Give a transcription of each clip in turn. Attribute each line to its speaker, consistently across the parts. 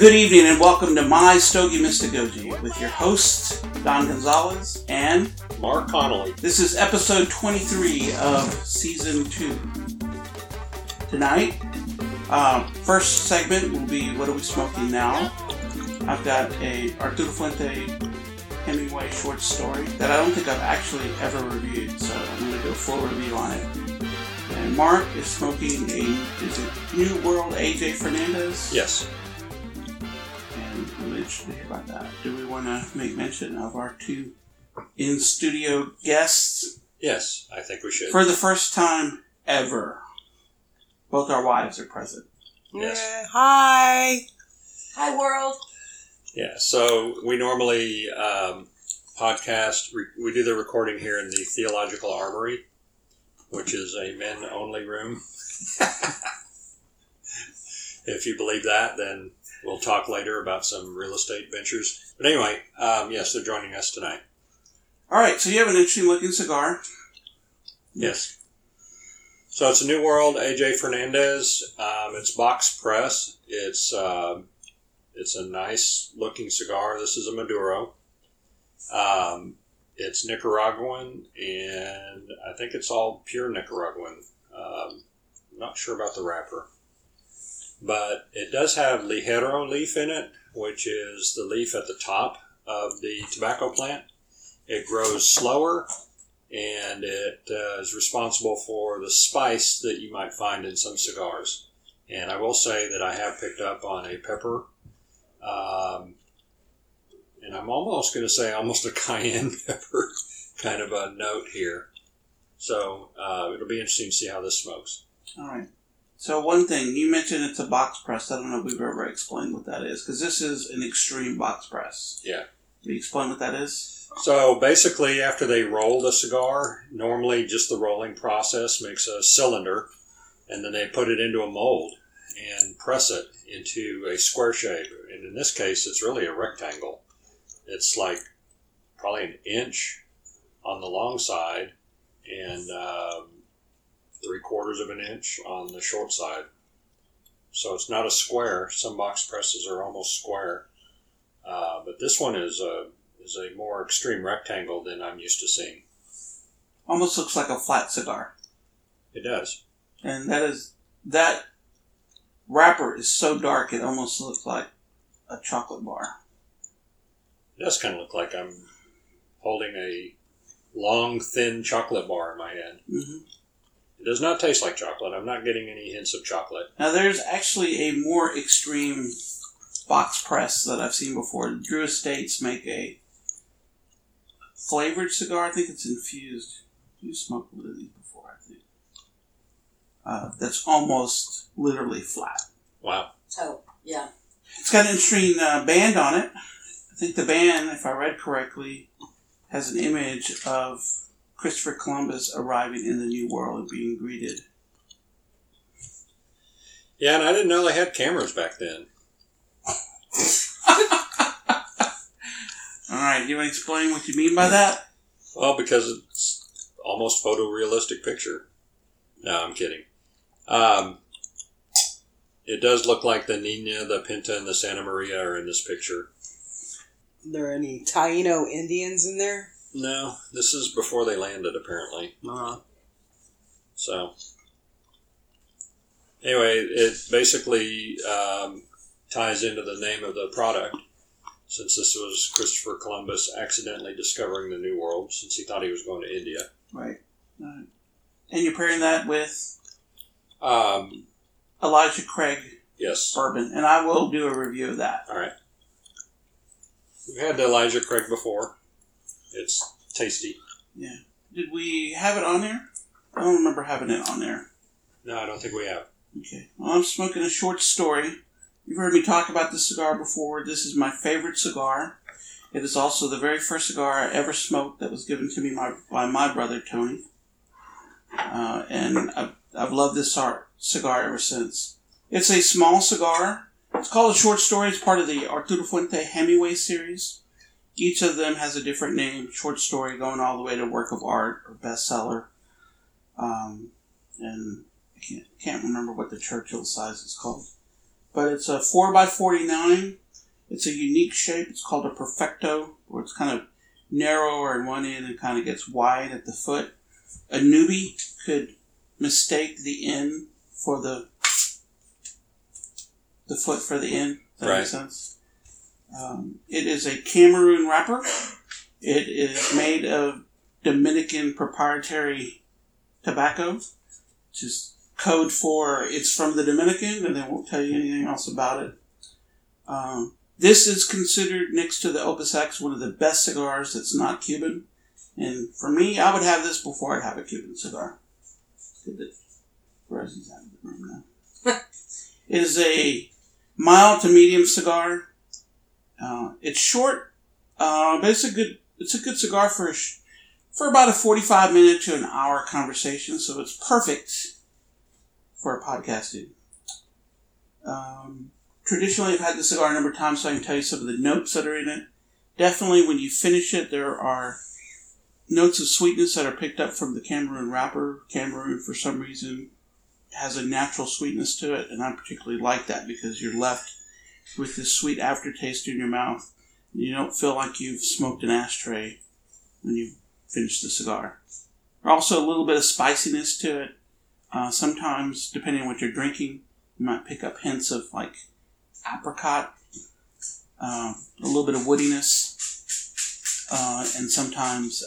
Speaker 1: Good evening and welcome to My Stogie Mystagogy with your hosts, Don Gonzalez and
Speaker 2: Mark Connolly.
Speaker 1: This is episode 23 of season 2. Tonight, first segment will be What Are We Smoking Now? I've got a Arturo Fuente Hemingway short story that I don't think I've actually ever reviewed, so I'm going to do a full review on it. And Mark is smoking is it New World AJ Fernandez?
Speaker 2: Yes.
Speaker 1: And I'm interested to hear about that. Do we want to make mention of our two in-studio guests?
Speaker 2: Yes, I think we should.
Speaker 1: For the first time ever, both our wives are present.
Speaker 2: Yes.
Speaker 3: Hi.
Speaker 4: Hi, world.
Speaker 2: Yeah, so we normally podcast, we do the recording here in the Theological Armory, which is a men-only room. If you believe that, then we'll talk later about some real estate ventures. But anyway, yes, they're joining us tonight.
Speaker 1: All right, so you have an interesting looking cigar.
Speaker 2: Yes. So it's a New World AJ Fernandez. It's box press. It's a nice looking cigar. This is a Maduro. It's Nicaraguan, and I think it's all pure Nicaraguan. Not sure about the wrapper. But it does have Ligero leaf in it, which is the leaf at the top of the tobacco plant. It grows slower, and it is responsible for the spice that you might find in some cigars. And I will say that I have picked up on a pepper, and I'm almost going to say almost a cayenne pepper kind of a note here. So it'll be interesting to see how this smokes.
Speaker 1: All right. So one thing, you mentioned it's a box press. I don't know if we've ever explained what that is, because this is an extreme box press.
Speaker 2: Yeah.
Speaker 1: Can you explain what that is?
Speaker 2: So basically, after they roll the cigar, normally just the rolling process makes a cylinder, and then they put it into a mold and press it into a square shape. And in this case, it's really a rectangle. It's like probably an inch on the long side and 3/4 of an inch on the short side. So it's not a square. Some box presses are almost square. But this one is a more extreme rectangle than I'm used to seeing.
Speaker 1: Almost looks like a flat cigar.
Speaker 2: It does.
Speaker 1: And that wrapper is so dark it almost looks like a chocolate bar.
Speaker 2: It does kind of look like I'm holding a long, thin chocolate bar in my hand.
Speaker 1: Mm-hmm.
Speaker 2: It does not taste like chocolate. I'm not getting any hints of chocolate.
Speaker 1: Now there's actually a more extreme box press that I've seen before. Drew Estates make a flavored cigar. I think it's infused. You smoked one of these before, I think. That's almost literally flat.
Speaker 2: Wow.
Speaker 4: Oh, yeah.
Speaker 1: It's got an interesting band on it. I think the band, if I read correctly, has an image of Christopher Columbus arriving in the New World and being greeted.
Speaker 2: Yeah, and I didn't know they had cameras back then.
Speaker 1: All right, do you want to explain what you mean by that?
Speaker 2: Well, because it's almost photorealistic picture. No, I'm kidding. It does look like the Nina, the Pinta, and the Santa Maria are in this picture.
Speaker 3: Are there any Taino Indians in there?
Speaker 2: No, this is before they landed, apparently. So, anyway, it basically ties into the name of the product, since this was Christopher Columbus accidentally discovering the New World, since he thought he was going to India.
Speaker 1: Right. And you're pairing that with Elijah Craig
Speaker 2: Yes.
Speaker 1: bourbon, and I will do a review of that.
Speaker 2: All right. We've had the Elijah Craig before. It's tasty.
Speaker 1: Yeah. Did we have it on there? I don't remember having it on there.
Speaker 2: No, I don't think we have.
Speaker 1: Okay. Well, I'm smoking a short story. You've heard me talk about this cigar before. This is my favorite cigar. It is also the very first cigar I ever smoked that was given to me by my brother, Tony. And I've loved this cigar ever since. It's a small cigar. It's called a short story. It's part of the Arturo Fuente Hemingway series. Each of them has a different name. Short story going all the way to work of art or bestseller. And I can't remember what the Churchill size is called. but it's a 4x49. It's a unique shape. It's called a perfecto, where it's kind of narrower in one end and kind of gets wide at the foot. A newbie could mistake the end for the foot for the end. Does that make sense? It is a Cameroon wrapper. It is made of Dominican proprietary tobacco, which is code for it's from the Dominican, and they won't tell you anything else about it. This is considered, next to the Opus X, one of the best cigars that's not Cuban. And for me, I would have this before I'd have a Cuban cigar. Good that Rosie's out of the room now. It is a mild to medium cigar. It's short, but it's a good cigar for about a 45-minute to an hour conversation. So it's perfect for a podcasting. Traditionally, I've had the cigar a number of times, so I can tell you some of the notes that are in it. Definitely, when you finish it, there are notes of sweetness that are picked up from the Cameroon wrapper. Cameroon, for some reason, has a natural sweetness to it, and I particularly like that because you're left with this sweet aftertaste in your mouth. You don't feel like you've smoked an ashtray when you finish the cigar. There's also a little bit of spiciness to it. Sometimes, depending on what you're drinking, you might pick up hints of like apricot, a little bit of woodiness, and sometimes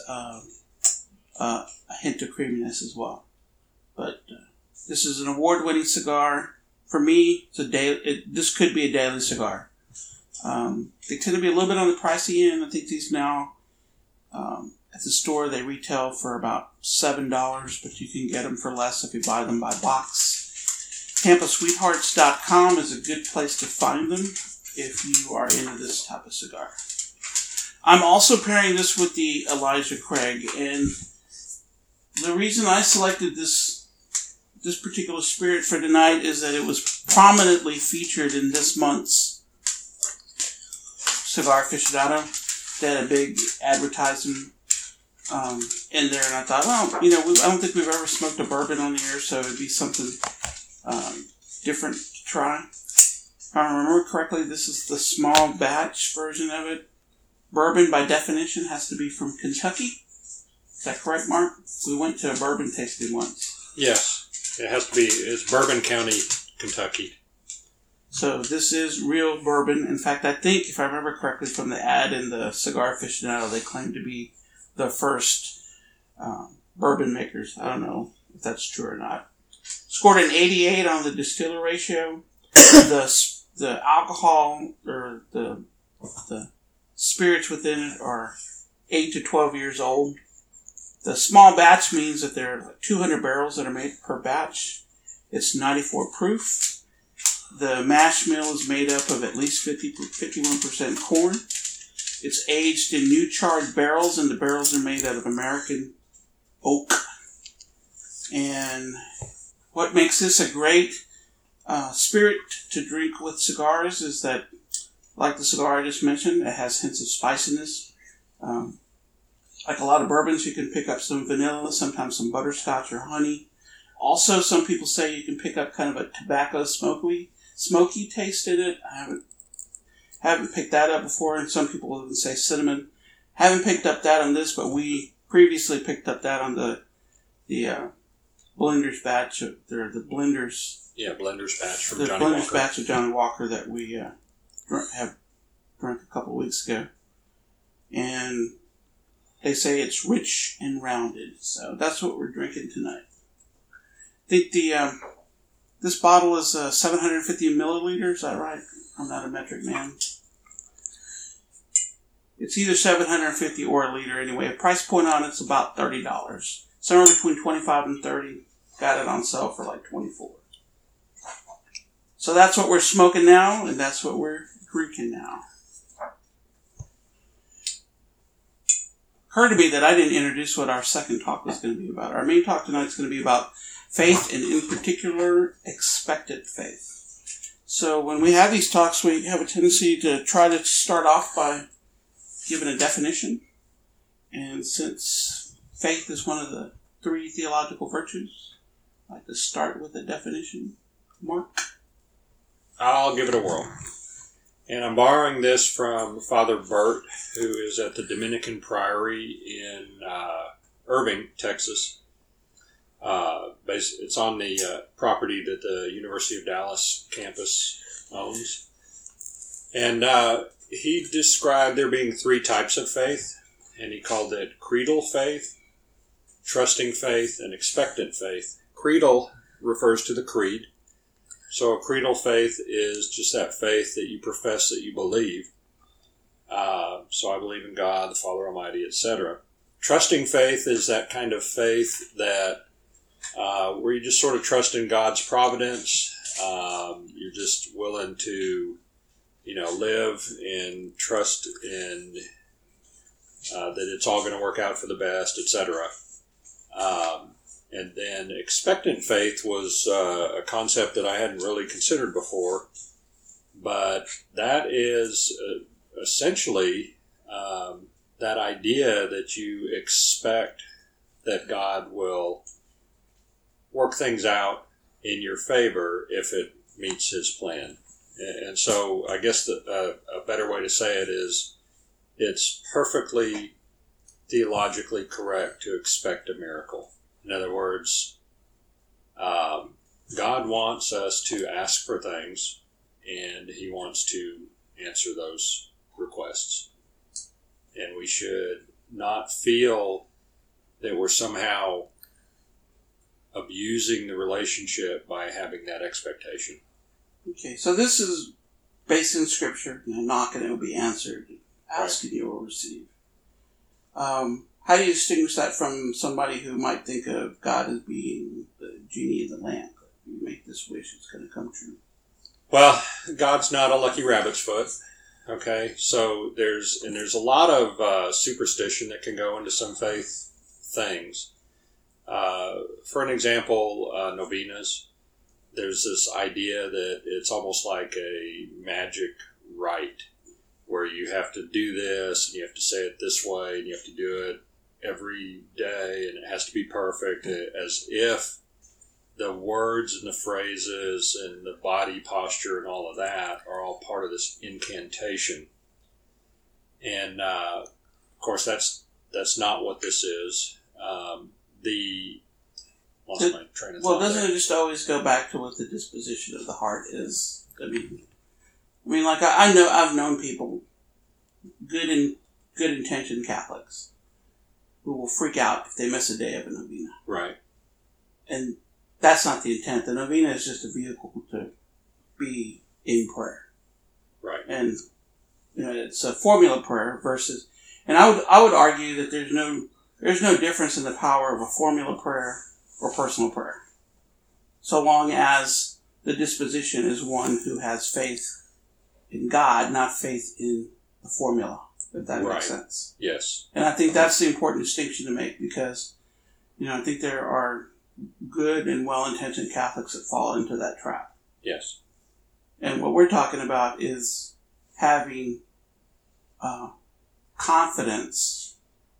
Speaker 1: a hint of creaminess as well. But this is an award-winning cigar. For me, this could be a daily cigar. They tend to be a little bit on the pricey end. I think these now, at the store, they retail for about $7, but you can get them for less if you buy them by box. TampaSweethearts.com is a good place to find them if you are into this type of cigar. I'm also pairing this with the Elijah Craig, and the reason I selected this particular spirit for tonight is that it was prominently featured in this month's Cigar Aficionado. They had a big advertisement in there, and I thought, well, I don't think we've ever smoked a bourbon on the air, so it'd be something different to try. If I remember correctly, this is the small batch version of it. Bourbon, by definition, has to be from Kentucky. Is that correct, Mark? We went to a bourbon tasting once.
Speaker 2: Yes, it has to be. It's Bourbon County, Kentucky.
Speaker 1: So this is real bourbon. In fact, I think, if I remember correctly from the ad in the Cigar Aficionado, they claim to be the first bourbon makers. I don't know if that's true or not. Scored an 88 on the distiller ratio. The alcohol or the spirits within it are 8 to 12 years old. The small batch means that there are like 200 barrels that are made per batch. It's 94 proof. The mash mill is made up of at least 51% corn. It's aged in new charred barrels, and the barrels are made out of American oak. And what makes this a great spirit to drink with cigars is that, like the cigar I just mentioned, it has hints of spiciness. Like a lot of bourbons, you can pick up some vanilla, sometimes some butterscotch or honey. Also, some people say you can pick up kind of a tobacco smoky taste in it. I haven't picked that up before, and some people even say cinnamon. Haven't picked up that on this, but we previously picked up that on the Blenders batch. The Blenders.
Speaker 2: Yeah, Blenders batch from
Speaker 1: the
Speaker 2: Johnny
Speaker 1: Blenders
Speaker 2: Walker.
Speaker 1: batch of Johnny Walker that we have drunk a couple of weeks ago. And they say it's rich and rounded. So that's what we're drinking tonight. I think this bottle is 750 milliliters. Is that right? I'm not a metric man. It's either 750 or a liter anyway. The price point on it's about $30. Somewhere between $25 and $30. Got it on sale for like $24. So that's what we're smoking now, and that's what we're drinking now. Occurred to me that I didn't introduce what our second talk was going to be about. Our main talk tonight is going to be about faith, and in particular, expectant faith. So when we have these talks, we have a tendency to try to start off by giving a definition. And since faith is one of the 3 theological virtues, I'd like to start with a definition. Mark?
Speaker 2: I'll give it a whirl. And I'm borrowing this from Father Burt, who is at the Dominican Priory in Irving, Texas. It's on the property that the University of Dallas campus owns. And he described there being 3 types of faith, and he called it creedal faith, trusting faith, and expectant faith. Creedal refers to the creed. So a creedal faith is just that faith that you profess that you believe. So I believe in God, the Father Almighty, etc. Trusting faith is that kind of faith that where you just sort of trust in God's providence. You're just willing to, live and trust in that it's all going to work out for the best, etc. And then expectant faith was a concept that I hadn't really considered before, but that is essentially that idea that you expect that God will work things out in your favor if it meets His plan. And so I guess a better way to say it is it's perfectly theologically correct to expect a miracle. In other words, God wants us to ask for things, and He wants to answer those requests. And we should not feel that we're somehow abusing the relationship by having that expectation.
Speaker 1: Okay, so this is based in Scripture. Knock and it will be answered. Ask and you will receive. How do you distinguish that from somebody who might think of God as being the genie in the lamp? You make this wish, it's going to come true.
Speaker 2: Well, God's not a lucky rabbit's foot. Okay, so there's a lot of superstition that can go into some faith things. For an example, novenas. There's this idea that it's almost like a magic rite where you have to do this and you have to say it this way and you have to do it every day and it has to be perfect, as if the words and the phrases and the body posture and all of that are all part of this incantation. And of course that's not what this is. Lost my train of thought.
Speaker 1: Well, doesn't it just always go back to what the disposition of the heart is? I mean, like I've known people, good intentioned Catholics, who will freak out if they miss a day of a novena.
Speaker 2: Right.
Speaker 1: And that's not the intent. The novena is just a vehicle to be in prayer.
Speaker 2: Right.
Speaker 1: And it's a formula prayer versus, and I would argue that there's no difference in the power of a formula prayer or personal prayer, so long as the disposition is one who has faith in God, not faith in the formula, if that makes sense.
Speaker 2: Yes.
Speaker 1: And I think that's the important distinction to make, because, I think there are good and well-intentioned Catholics that fall into that trap.
Speaker 2: Yes.
Speaker 1: And what we're talking about is having confidence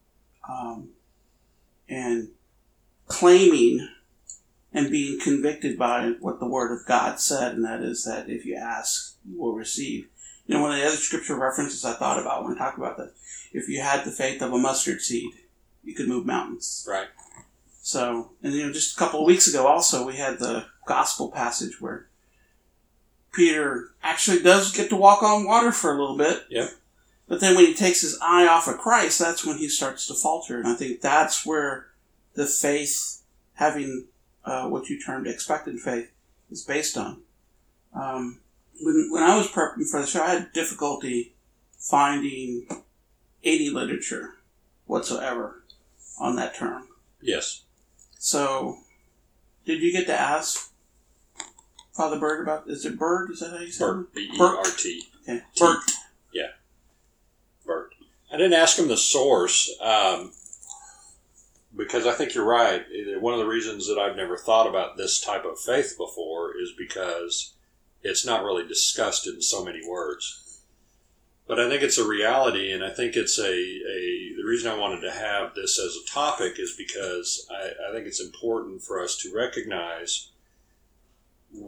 Speaker 1: and claiming and being convicted by what the Word of God said, and that is that if you ask, you will receive. One of the other scripture references I thought about when I talk about that, if you had the faith of a mustard seed, you could move mountains.
Speaker 2: Right.
Speaker 1: So, and just a couple of weeks ago also, we had the gospel passage where Peter actually does get to walk on water for a little bit.
Speaker 2: Yep.
Speaker 1: But then when he takes his eye off of Christ, that's when he starts to falter. And I think that's where the faith, having what you termed expectant faith, is based on. When I was prepping for the show, I had difficulty finding any literature whatsoever on that term.
Speaker 2: Yes.
Speaker 1: So, did you get to ask Father Burt about, is it Burt? Is that how you say it?
Speaker 2: Burt. B-E-R-T.
Speaker 1: Okay. Burt.
Speaker 2: Yeah. Burt. I didn't ask him the source, because I think you're right. One of the reasons that I've never thought about this type of faith before is because it's not really discussed in so many words. But I think it's a reality, and I think it's the reason I wanted to have this as a topic is because I think it's important for us to recognize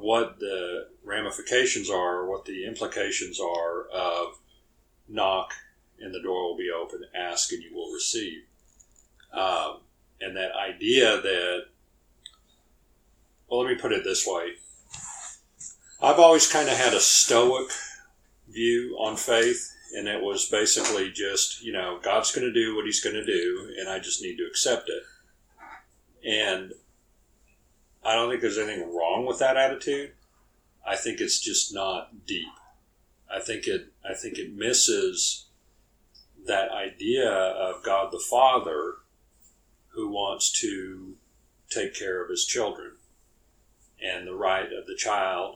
Speaker 2: what the ramifications are, what the implications are of knock and the door will be open, ask and you will receive. And that idea that, well, let me put it this way. I've always kind of had a stoic view on faith, and it was basically just, God's going to do what he's going to do, and I just need to accept it. And I don't think there's anything wrong with that attitude. I think it's just not deep. I think it misses that idea of God the Father who wants to take care of his children and the right of the child.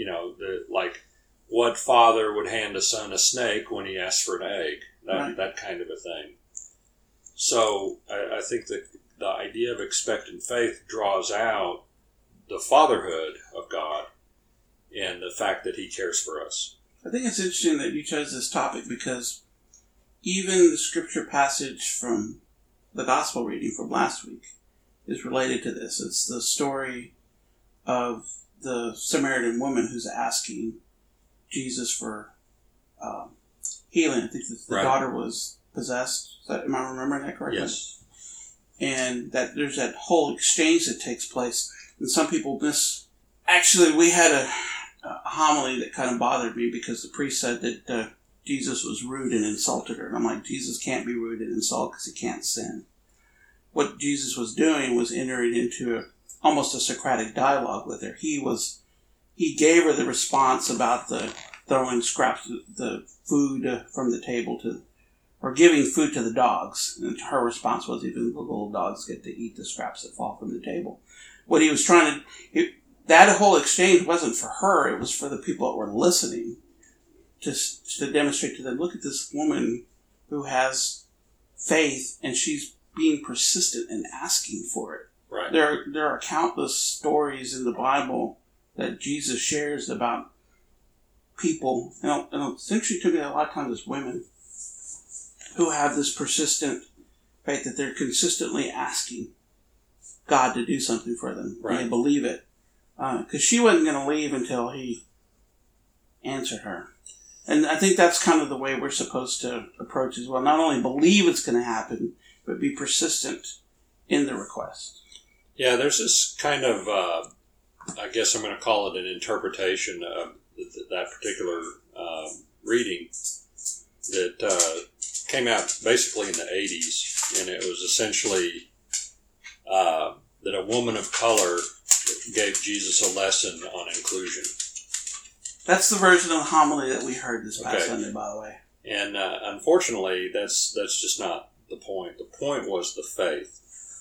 Speaker 2: What father would hand a son a snake when he asks for an egg? That kind of a thing. So I think that the idea of expectant faith draws out the fatherhood of God and the fact that he cares for us.
Speaker 1: I think it's interesting that you chose this topic because even the scripture passage from the gospel reading from last week is related to this. It's the story of the Samaritan woman who's asking Jesus for healing. I think the daughter was possessed. Am I remembering that correctly?
Speaker 2: Yes.
Speaker 1: And that there's that whole exchange that takes place. And some people miss... Actually, we had a homily that kind of bothered me because the priest said that Jesus was rude and insulted her. And I'm like, Jesus can't be rude and insult because he can't sin. What Jesus was doing was entering into almost a Socratic dialogue with her. He gave her the response about the throwing scraps, the food from the table or giving food to the dogs. And her response was, even the little dogs get to eat the scraps that fall from the table. What he was trying to, that whole exchange wasn't for her, it was for the people that were listening, just to demonstrate to them, look at this woman who has faith and she's being persistent and asking for it.
Speaker 2: Right.
Speaker 1: There are countless stories in the Bible that Jesus shares about people. And it's interesting to me that a lot of times it's women who have this persistent faith that they're consistently asking God to do something for them.
Speaker 2: Right.
Speaker 1: And they believe it. Because she wasn't going to leave until he answered her. And I think that's kind of the way we're supposed to approach as well. Not only believe it's going to happen, but be persistent in the request.
Speaker 2: Yeah, there's this kind of, I guess I'm going to call it an interpretation of that particular reading that came out basically in the 80s, and it was essentially that a woman of color gave Jesus a lesson on inclusion.
Speaker 1: That's the version of the homily that we heard this past Sunday, by the way.
Speaker 2: And unfortunately, that's just not the point. The point was the faith.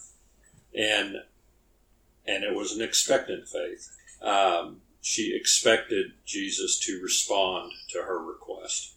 Speaker 2: And it was an expectant faith. She expected Jesus to respond to her request.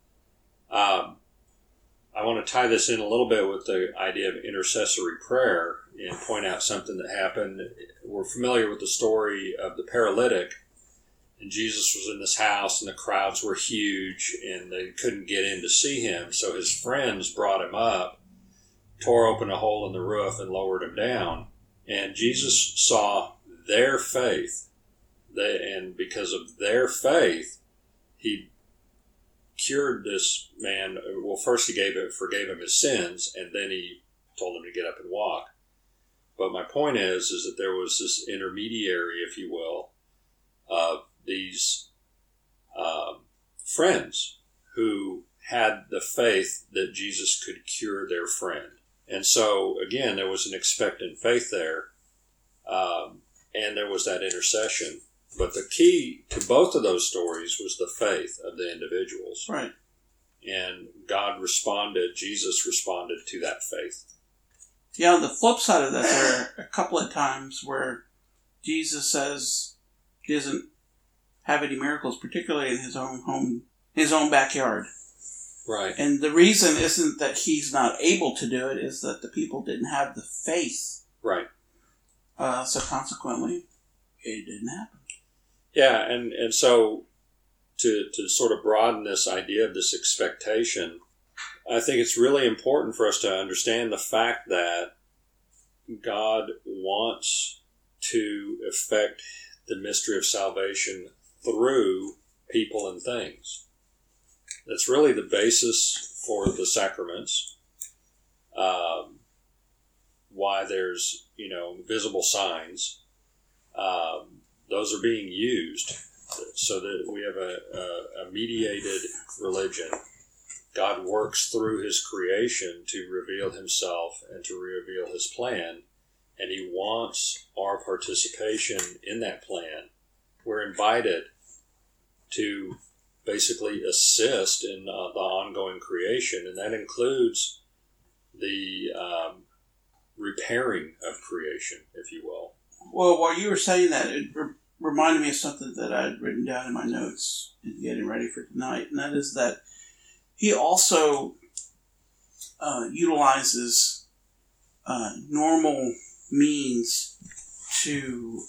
Speaker 2: I want to tie this in a little bit with the idea of intercessory prayer and point out something that happened. We're familiar with the story of the paralytic, and Jesus was in this house, and the crowds were huge, and they couldn't get in to see him, so his friends brought him up, tore open a hole in the roof, and lowered him down. And Jesus saw their faith, and because of their faith, he cured this man. Well, first he forgave him his sins, and then he told him to get up and walk. But my point is that there was this intermediary, if you will, of these friends who had the faith that Jesus could cure their friend. And so, again, there was an expectant faith there, and there was that intercession. But the key to both of those stories was the faith of the individuals.
Speaker 1: Right. And
Speaker 2: God responded, Jesus responded to that faith.
Speaker 1: Yeah, on the flip side of that, there are a couple of times where Jesus says he doesn't have any miracles, particularly in his own home, his own backyard.
Speaker 2: Right.
Speaker 1: And the reason isn't that he's not able to do it, is that the people didn't have the faith.
Speaker 2: Right.
Speaker 1: So consequently, it didn't happen.
Speaker 2: Yeah, and so to sort of broaden this idea of this expectation, I think it's really important for us to understand the fact that God wants to effect the mystery of salvation through people and things. That's really the basis for the sacraments. Why there's, visible signs. Those are being used so that we have a mediated religion. God works through his creation to reveal himself and to reveal his plan, and he wants our participation in that plan. We're invited to basically assist in the ongoing creation, and that includes the repairing of creation, if you will.
Speaker 1: Well, while you were saying that, it reminded me of something that I had written down in my notes in getting ready for tonight, and that is that he also utilizes normal means to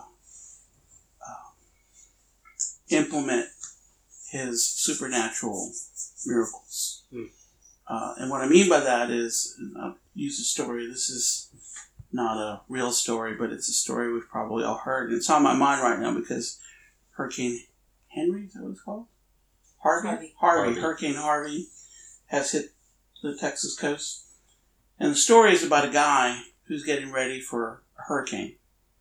Speaker 1: implement his supernatural miracles. And what I mean by that is, and I'll use a story. This is not a real story, but it's a story we've probably all heard. And it's on my mind right now because Hurricane Henry, is that what it's called? Harvey. Hurricane Harvey has hit the Texas coast. And the story is about a guy who's getting ready for a hurricane.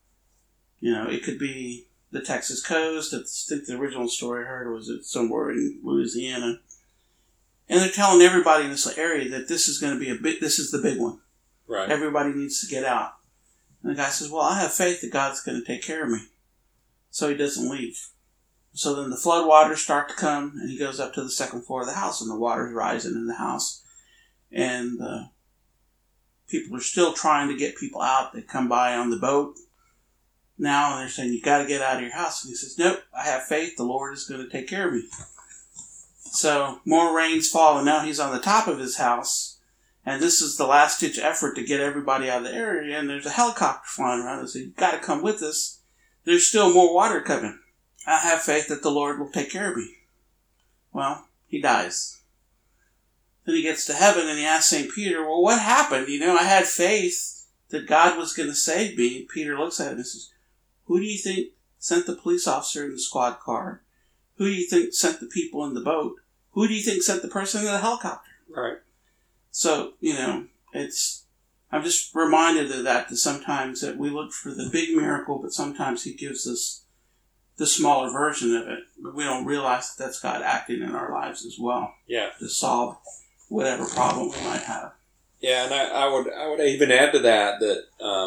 Speaker 1: It could be the Texas coast. I think the original story I heard was somewhere in Louisiana. And they're telling everybody in this area that this is going to be this is the big one.
Speaker 2: Right.
Speaker 1: Everybody needs to get out. And the guy says, well, I have faith that God's going to take care of me. So he doesn't leave. So then the flood waters start to come, and he goes up to the second floor of the house, and the water's rising in the house. And people are still trying to get people out. They come by on the boat now, and they're saying, you got to get out of your house. And he says, nope, I have faith. The Lord is going to take care of me. So more rains fall, and now he's on the top of his house. And this is the last-ditch effort to get everybody out of the area. And there's a helicopter flying around. And says, you got to come with us. There's still more water coming. I have faith that the Lord will take care of me. Well, he dies. Then he gets to heaven and he asks St. Peter, well, what happened? I had faith that God was going to save me. Peter looks at him and says, who do you think sent the police officer in the squad car? Who do you think sent the people in the boat? Who do you think sent the person in the helicopter?
Speaker 2: Right.
Speaker 1: So, I'm just reminded of that sometimes that we look for the big miracle, but sometimes he gives us the smaller version of it. But we don't realize that that's God acting in our lives as well.
Speaker 2: Yeah.
Speaker 1: To solve whatever problem we might have.
Speaker 2: Yeah, and I would even add to that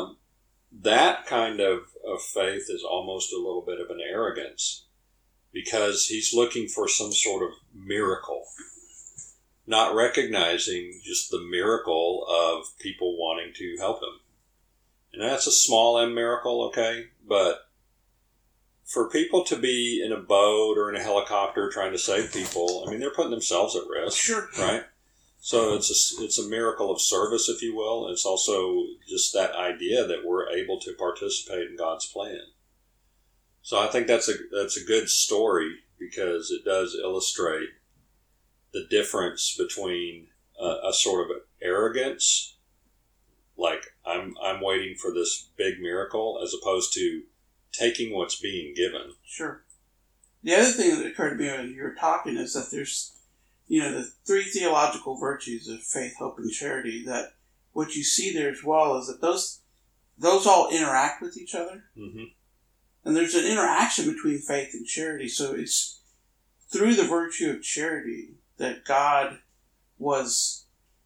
Speaker 2: that kind of faith is almost a little bit of an arrogance, because he's looking for some sort of miracle, not recognizing just the miracle of people wanting to help him. And that's a small M miracle, okay? But for people to be in a boat or in a helicopter trying to save people, they're putting themselves at risk.
Speaker 1: Sure.
Speaker 2: Right? So it's a miracle of service, if you will. It's also just that idea that we're able to participate in God's plan. So I think that's a good story, because it does illustrate the difference between a sort of arrogance, like I'm waiting for this big miracle, as opposed to taking what's being given.
Speaker 1: Sure. The other thing that occurred to me when you were talking is that there's, the three theological virtues of faith, hope, and charity, that what you see there as well is that those all interact with each other. Mm-hmm. And there's an interaction between faith and charity. So it's through the virtue of charity that God was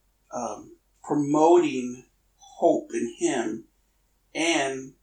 Speaker 1: promoting hope in him and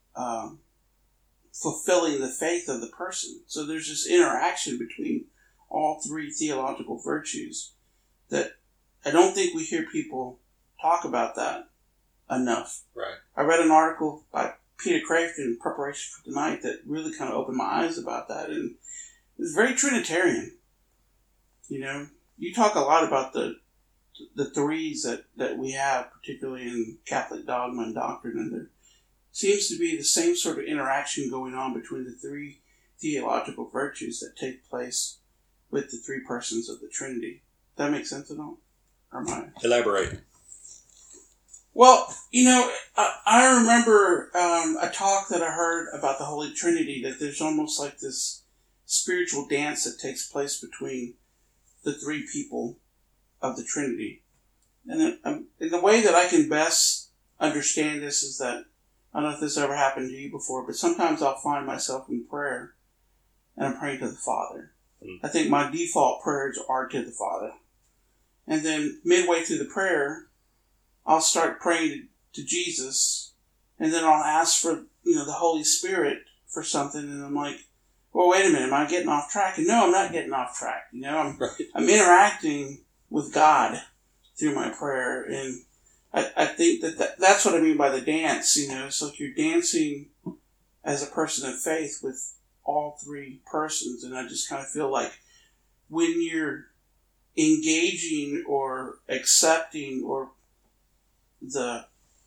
Speaker 1: fulfilling the faith of the person. So there's this interaction between all three theological virtues that I don't think we hear people talk about that enough.
Speaker 2: Right.
Speaker 1: I read an article by Peter Kraft in preparation for tonight that really kind of opened my eyes about that, and it's very Trinitarian. You talk a lot about the threes that we have, particularly in Catholic dogma and doctrine, and there seems to be the same sort of interaction going on between the three theological virtues that take place with the three persons of the Trinity. Does that make sense at all? Or am I?
Speaker 2: Elaborate.
Speaker 1: Well, I remember a talk that I heard about the Holy Trinity, that there's almost like this spiritual dance that takes place between the three people of the Trinity. And the way that I can best understand this is that, I don't know if this ever happened to you before, but sometimes I'll find myself in prayer and I'm praying to the Father. I think my default prayers are to the Father. And then midway through the prayer, I'll start praying to Jesus, and then I'll ask for, the Holy Spirit for something, and I'm like, well, wait a minute, am I getting off track? And no, I'm not getting off track. I'm interacting with God through my prayer, and I think that's what I mean by the dance. It's like you're dancing as a person of faith with all three persons, and I just kind of feel like when you're engaging or accepting or the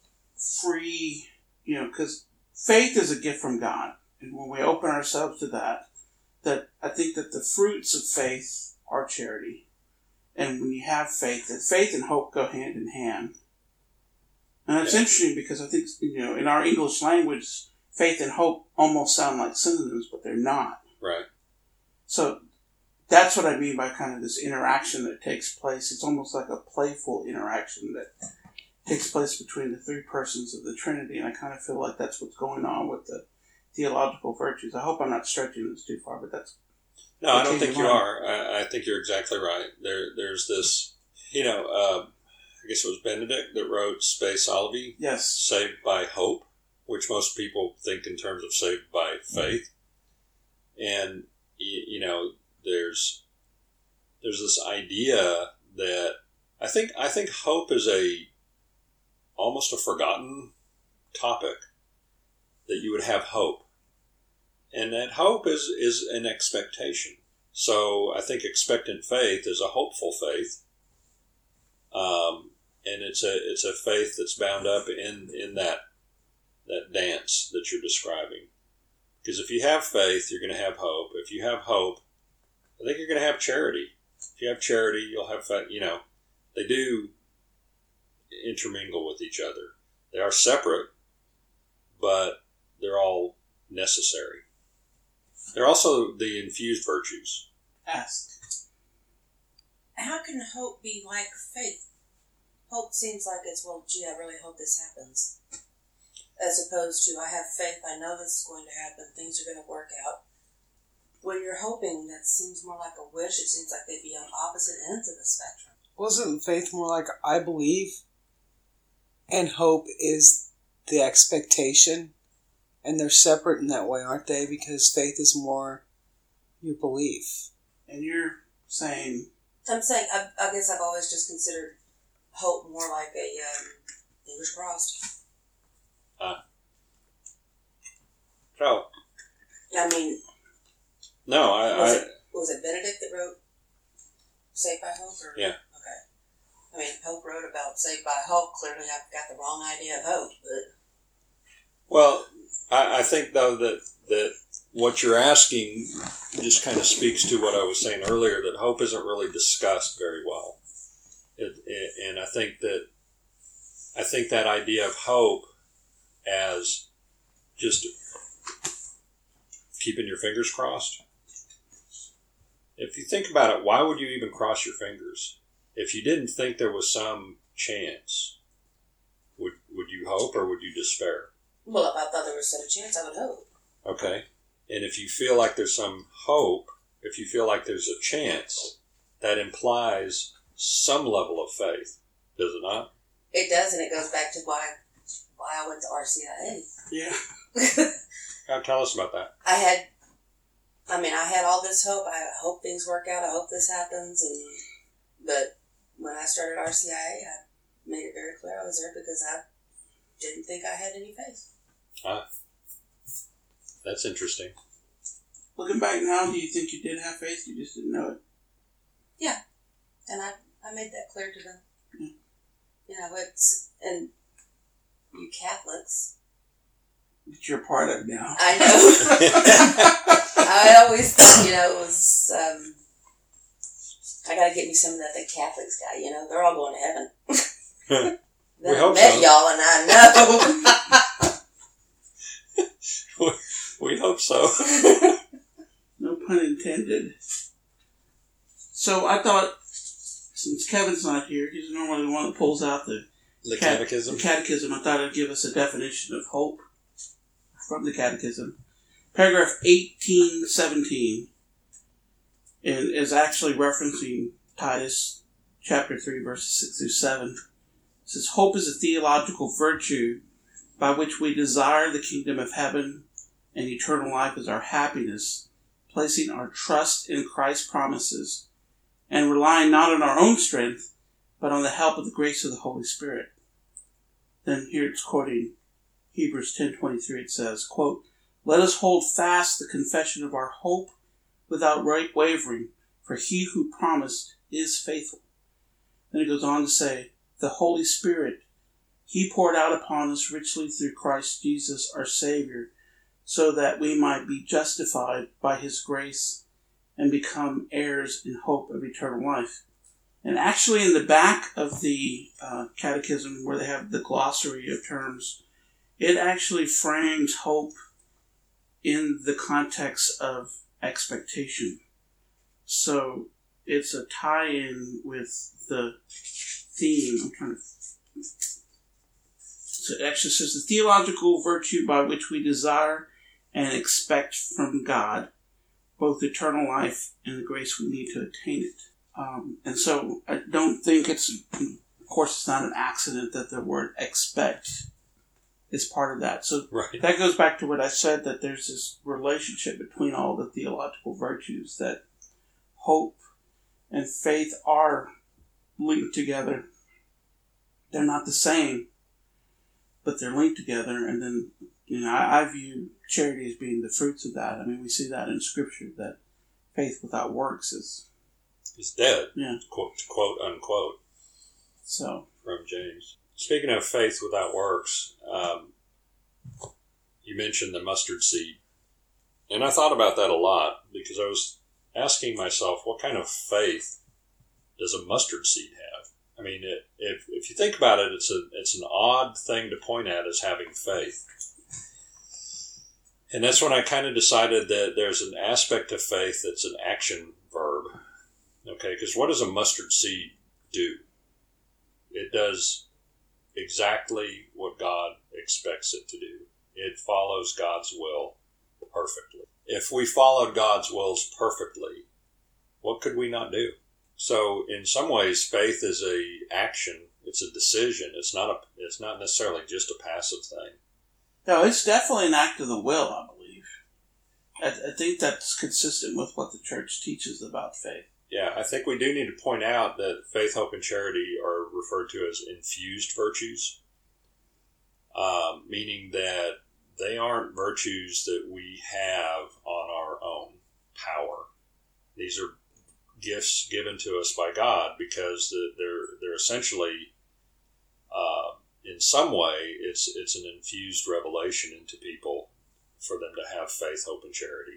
Speaker 1: free, because faith is a gift from God. And when we open ourselves to that I think that the fruits of faith are charity. And when you have faith, that faith and hope go hand in hand. And that's interesting because I think, in our English language, faith and hope almost sound like synonyms, but they're not.
Speaker 2: Right.
Speaker 1: So that's what I mean by kind of this interaction that takes place. It's almost like a playful interaction that takes place between the three persons of the Trinity, and I kind of feel like that's what's going on with the theological virtues. I hope I'm not stretching this too far, but that's...
Speaker 2: No, I don't think you are. I think you're exactly right. There's this, I guess it was Benedict that wrote Spe Salvi,
Speaker 1: yes,
Speaker 2: saved by hope, which most people think in terms of saved by faith. And, there's this idea that I think hope is almost a forgotten topic, that you would have hope. And that hope is an expectation. So I think expectant faith is a hopeful faith. And it's a faith that's bound up in that dance that you're describing. Because if you have faith, you're going to have hope. If you have hope, I think you're going to have charity. If you have charity, you'll have faith. They do intermingle with each other. They are separate, but they're all necessary. They're also the infused virtues.
Speaker 1: Ask.
Speaker 4: How can hope be like faith? Hope seems like it's, well, gee, I really hope this happens. As opposed to, I have faith, I know this is going to happen, things are going to work out. When you're hoping, that seems more like a wish. It seems like they'd be on opposite ends of the spectrum.
Speaker 3: Wasn't faith more like I believe? And hope is the expectation? And they're separate in that way, aren't they? Because faith is more your belief.
Speaker 1: And you're saying...
Speaker 4: I'm saying, I guess I've always just considered hope more like a fingers crossed.
Speaker 2: Oh.
Speaker 4: I mean...
Speaker 2: No,
Speaker 4: Was it Benedict that wrote Saved by Hope? Or?
Speaker 2: Yeah.
Speaker 4: Okay. I mean, Pope wrote about Saved by Hope. Clearly I've got the wrong idea of hope, but...
Speaker 2: Well, I think, though, that what you're asking just kind of speaks to what I was saying earlier, that hope isn't really discussed very well. And I think that idea of hope as just keeping your fingers crossed. If you think about it, why would you even cross your fingers? If you didn't think there was some chance, would you hope or would you despair?
Speaker 4: Well, if I thought there was some chance, I would hope.
Speaker 2: Okay. And if you feel like there's some hope, if you feel like there's a chance, that implies some level of faith, does it not?
Speaker 4: It does, and it goes back to why I went to RCIA.
Speaker 1: Yeah.
Speaker 2: Tell us about that.
Speaker 4: I had all this hope. I hope things work out. I hope this happens. But when I started RCIA, I made it very clear I was there because I didn't think I had any faith.
Speaker 2: That's interesting.
Speaker 1: Looking back now, do you think you did have faith? You just didn't know it?
Speaker 4: Yeah. And I made that clear to them.
Speaker 1: Yeah.
Speaker 4: And you Catholics.
Speaker 1: That you're part of now.
Speaker 4: I know. I always thought, it was, I gotta get me some of that the Catholics guy, they're all going to heaven.
Speaker 2: We hope
Speaker 4: met
Speaker 2: so.
Speaker 4: y'all, and I know.
Speaker 2: We hope so.
Speaker 1: No pun intended. So I thought, since Kevin's not here, he's normally the one that pulls out the
Speaker 2: Catechism.
Speaker 1: The catechism. I thought I'd give us a definition of hope from the catechism. Paragraph 1817 is actually referencing Titus chapter 3, verses 6 through 7. It says, hope is a theological virtue by which we desire the kingdom of heaven and eternal life as our happiness, placing our trust in Christ's promises and relying not on our own strength, but on the help of the grace of the Holy Spirit. Then here it's quoting Hebrews 10:23. It says, quote, let us hold fast the confession of our hope without wavering, for he who promised is faithful. Then it goes on to say, the Holy Spirit, he poured out upon us richly through Christ Jesus our Savior, so that we might be justified by his grace and become heirs in hope of eternal life. And actually in the back of the catechism, where they have the glossary of terms, it actually frames hope in the context of expectation. So it's a tie-in with the theme. So it actually says the theological virtue by which we desire and expect from God both eternal life and the grace we need to attain it. And so I don't think of course, it's not an accident that the word expect is part of that. So
Speaker 2: right.
Speaker 1: That goes back to what I said, that there's this relationship between all the theological virtues, that hope and faith are linked together. They're not the same, but they're linked together. And then, I view charity as being the fruits of that. I mean, we see that in Scripture, that faith without works is
Speaker 2: dead.
Speaker 1: Yeah.
Speaker 2: Quote unquote.
Speaker 1: So
Speaker 2: from James. Speaking of faith without works, you mentioned the mustard seed. And I thought about that a lot because I was asking myself, what kind of faith does a mustard seed have? I mean, if you think about it, it's an odd thing to point at as having faith. And that's when I kind of decided that there's an aspect of faith that's an action verb. Okay, because what does a mustard seed do? It does exactly what God expects it to do. It follows God's will perfectly. If we followed God's wills perfectly, what could we not do? So in some ways, faith is a action. It's a decision. It's not necessarily just a passive thing.
Speaker 1: no, it's definitely an act of the will, I believe. I think that's consistent with what the church teaches about faith.
Speaker 2: Yeah, I think we do need to point out that faith, hope, and charity are referred to as infused virtues, meaning that they aren't virtues that we have on our own power. These are gifts given to us by God because they're essentially, in some way, it's an infused revelation into people for them to have faith, hope, and charity.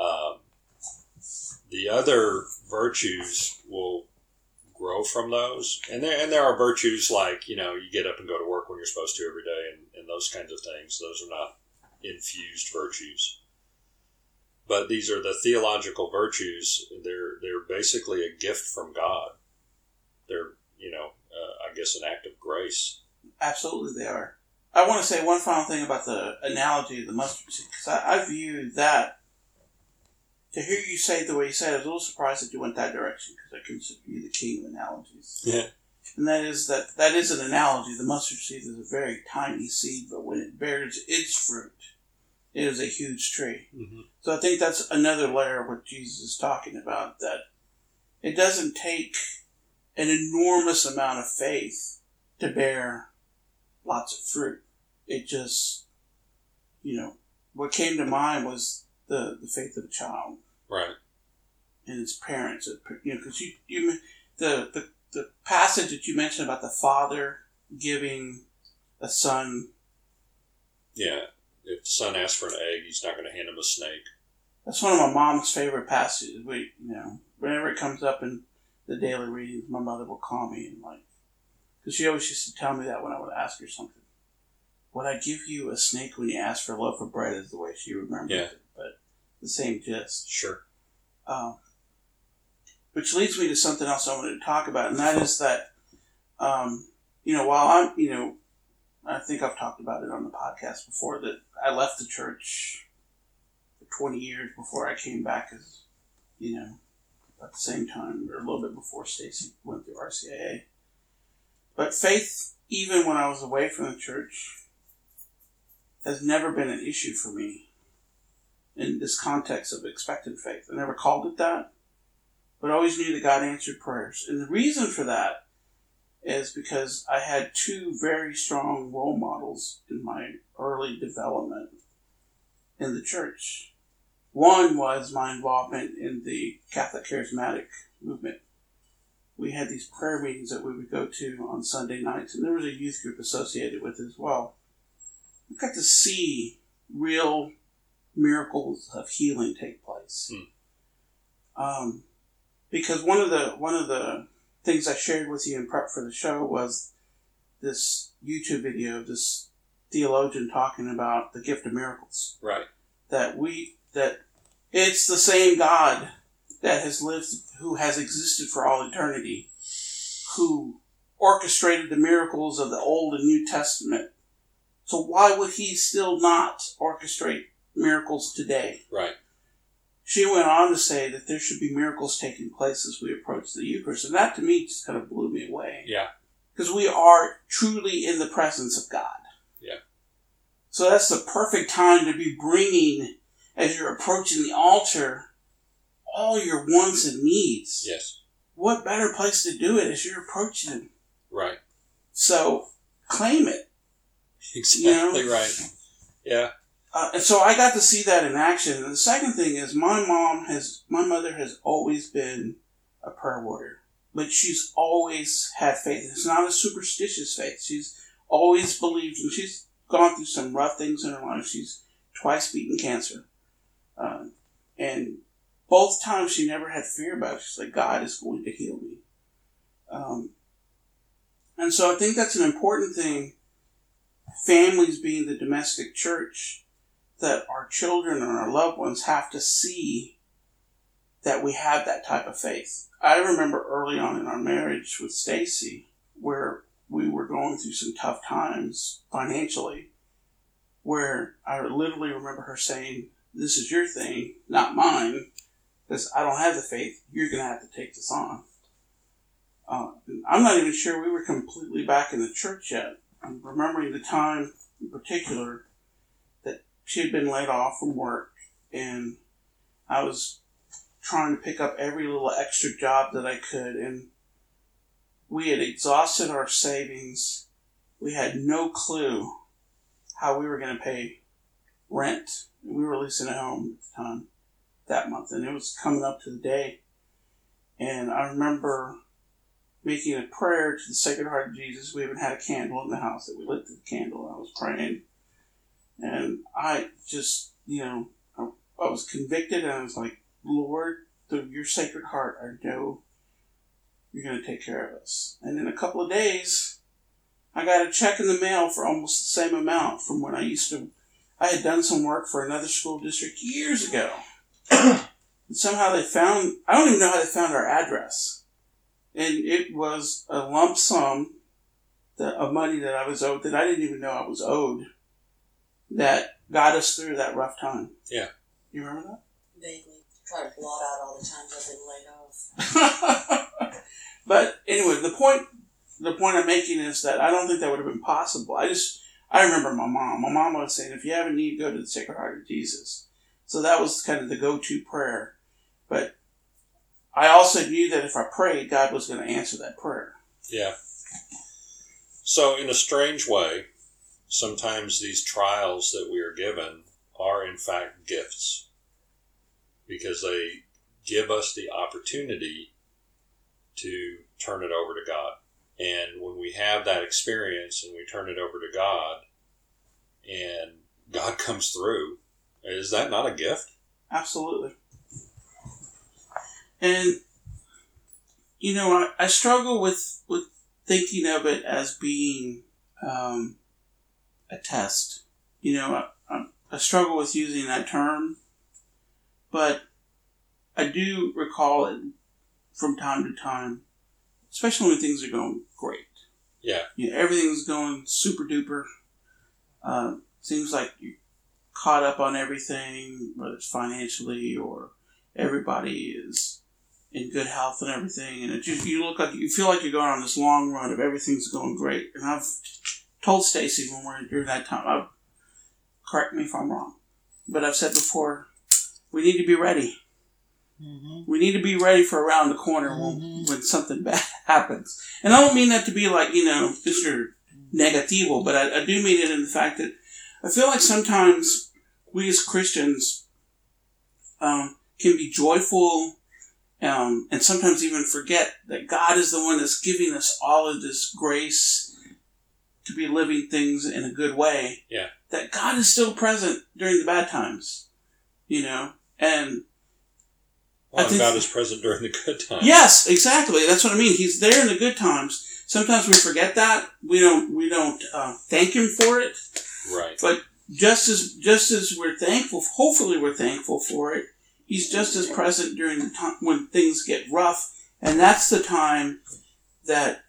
Speaker 2: The other virtues will grow from those, and there are virtues like you get up and go to work when you're supposed to every day, and those kinds of things. Those are not infused virtues, but these are the theological virtues. They're basically a gift from God. They're I guess an act of grace.
Speaker 1: Absolutely, they are. I want to say one final thing about the analogy of the mustard seed, because I view that. To hear you say it the way you said, I was a little surprised that you went that direction, because I consider you the king of analogies.
Speaker 2: Yeah.
Speaker 1: And that is an analogy. The mustard seed is a very tiny seed, but when it bears its fruit, it is a huge tree.
Speaker 2: Mm-hmm.
Speaker 1: So I think that's another layer of what Jesus is talking about, that it doesn't take an enormous amount of faith to bear lots of fruit. It just, what came to mind was the faith of a child,
Speaker 2: right,
Speaker 1: and his parents. Because the passage that you mentioned about the father giving a son.
Speaker 2: Yeah, if the son asks for an egg, he's not going to hand him a snake.
Speaker 1: That's one of my mom's favorite passages. Whenever it comes up in the daily readings, my mother will call me and Because she always used to tell me that when I would ask her something. Would I give you a snake when you ask for a loaf of bread is the way she remembered it. But the same gist.
Speaker 2: Sure.
Speaker 1: Which leads me to something else I wanted to talk about, and that is that, while I'm, I think I've talked about it on the podcast before, that I left the church for 20 years before I came back as, at the same time, or a little bit before Stacy went through RCIA. But faith, even when I was away from the church, has never been an issue for me in this context of expectant faith. I never called it that, but I always knew that God answered prayers. And the reason for that is because I had two very strong role models in my early development in the church. One was my involvement in the Catholic Charismatic movement. We had these prayer meetings that we would go to on Sunday nights, and there was a youth group associated with it as well. I got to see real miracles of healing take place. Because one of the things I shared with you in prep for the show was this YouTube video of this theologian talking about the gift of miracles.
Speaker 2: Right.
Speaker 1: That it's the same God that has lived, who has existed for all eternity, who orchestrated the miracles of the Old and New Testament. So why would he still not orchestrate miracles today?
Speaker 2: Right.
Speaker 1: She went on to say that there should be miracles taking place as we approach the Eucharist. And that to me just kind of blew me away.
Speaker 2: Yeah.
Speaker 1: Because we are truly in the presence of God.
Speaker 2: Yeah.
Speaker 1: So that's the perfect time to be bringing, as you're approaching the altar, all your wants and needs.
Speaker 2: Yes.
Speaker 1: What better place to do it as you're approaching Him?
Speaker 2: Right.
Speaker 1: So claim it.
Speaker 2: Exactly right. Yeah.
Speaker 1: And so I got to see that in action. And the second thing is my mother has always been a prayer warrior. But she's always had faith. It's not a superstitious faith. She's always believed, and she's gone through some rough things in her life. She's twice beaten cancer. And both times she never had fear about it. She's like, God is going to heal me. And so I think that's an important thing, families being the domestic church, that our children and our loved ones have to see that we have that type of faith. I remember early on in our marriage with Stacy, where we were going through some tough times financially, where I literally remember her saying, "This is your thing, not mine, because I don't have the faith. You're going to have to take this on." I'm not even sure we were completely back in the church yet. I'm remembering the time in particular that she had been laid off from work, and I was trying to pick up every little extra job that I could, and we had exhausted our savings. We had no clue how we were going to pay rent. We were leasing a home at the time that month, and it was coming up to the day. And I remember making a prayer to the Sacred Heart of Jesus. We even had a candle in the house that we lit the candle, and I was praying. And I just, I was convicted, and I was like, Lord, through your Sacred Heart, I know you're going to take care of us. And in a couple of days, I got a check in the mail for almost the same amount from when I had done some work for another school district years ago. And somehow I don't even know how they found our address. And it was a lump sum of money that I was owed, that I didn't even know I was owed, that got us through that rough time.
Speaker 2: Yeah.
Speaker 1: You remember that?
Speaker 4: Vaguely. Try to blot out all the times I've been laid off.
Speaker 1: But anyway, the point I'm making is that I don't think that would have been possible. I remember my mom. My mom was saying, if you have a need, go to the Sacred Heart of Jesus. So that was kind of the go-to prayer. But I also knew that if I prayed, God was going to answer that prayer.
Speaker 2: Yeah. So in a strange way, sometimes these trials that we are given are in fact gifts, because they give us the opportunity to turn it over to God. And when we have that experience and we turn it over to God and God comes through, is that not a gift?
Speaker 1: Absolutely. And, I struggle with thinking of it as being a test. You know, I struggle with using that term, but I do recall it from time to time, especially when things are going great.
Speaker 2: Yeah.
Speaker 1: You know, everything's going super duper. Seems like you're caught up on everything, whether it's financially or everybody is in good health and everything. And you feel like you're going on this long run of everything's going great. And I've told Stacy when we're during that time, correct me if I'm wrong, but I've said before, we need to be ready. Mm-hmm. We need to be ready for around the corner when something bad happens. And I don't mean that to be like, Mr. Negativo, but I do mean it in the fact that I feel like sometimes we as Christians can be joyful and sometimes even forget that God is the one that's giving us all of this grace to be living things in a good way.
Speaker 2: Yeah. That
Speaker 1: God is still present during the bad times, and
Speaker 2: God is present during the good times.
Speaker 1: Yes, exactly. That's what I mean. He's there in the good times. Sometimes we forget that. We don't thank Him for it.
Speaker 2: Right.
Speaker 1: But just as we're thankful, hopefully we're thankful for it, He's just as present during the time when things get rough. And that's the time that,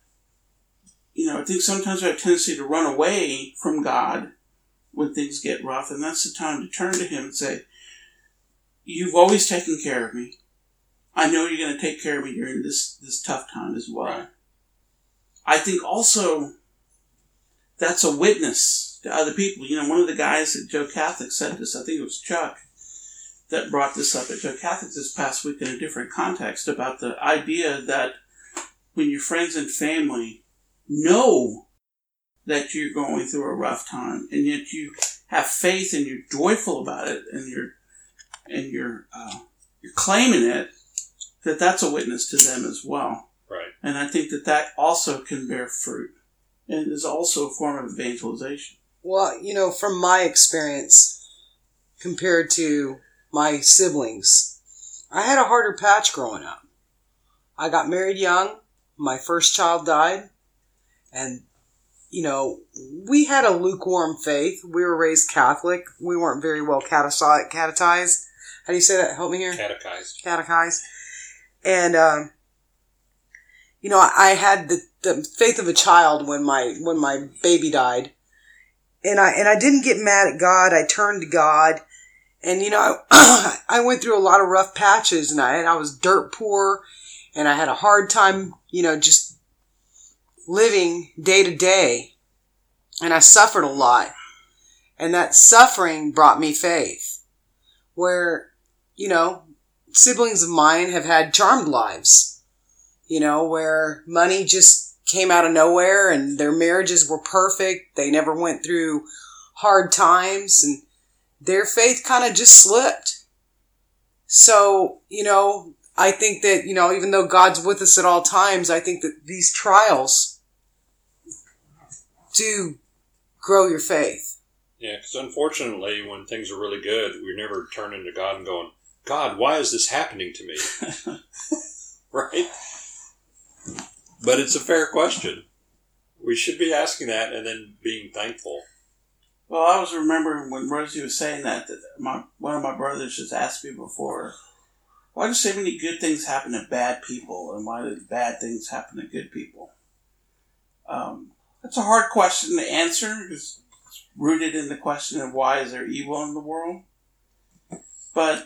Speaker 1: I think sometimes we have a tendency to run away from God when things get rough. And that's the time to turn to Him and say, You've always taken care of me. I know you're going to take care of me during this tough time as well.
Speaker 2: Right.
Speaker 1: I think also that's a witness to other people. One of the guys at Joe Catholic said this, I think it was Chuck, that brought this up at Joe Catholic this past week in a different context about the idea that when your friends and family know that you're going through a rough time and yet you have faith and you're joyful about it and you're claiming it, that's a witness to them as well.
Speaker 2: Right.
Speaker 1: And I think that also can bear fruit and is also a form of evangelization.
Speaker 3: Well, from my experience compared to my siblings, I had a harder patch growing up. I got married young. My first child died. And, we had a lukewarm faith. We were raised Catholic. We weren't very well catechized. How do you say that? Help me here. Catechized. And, I had the faith of a child when my baby died. And I didn't get mad at God. I turned to God. And, I went through a lot of rough patches and I was dirt poor and I had a hard time, just living day to day. And I suffered a lot. And that suffering brought me faith. Where, siblings of mine have had charmed lives, where money just came out of nowhere and their marriages were perfect. They never went through hard times and their faith kind of just slipped. So, I think that, even though God's with us at all times, I think that these trials do grow your faith.
Speaker 2: Yeah, because unfortunately, when things are really good, we never turn into God and going, God, why is this happening to me? Right? But it's a fair question. We should be asking that and then being thankful.
Speaker 1: Well, I was remembering when Rosie was saying that one of my brothers just asked me before, why do so many good things happen to bad people and why do bad things happen to good people? That's a hard question to answer because it's rooted in the question of why is there evil in the world? But,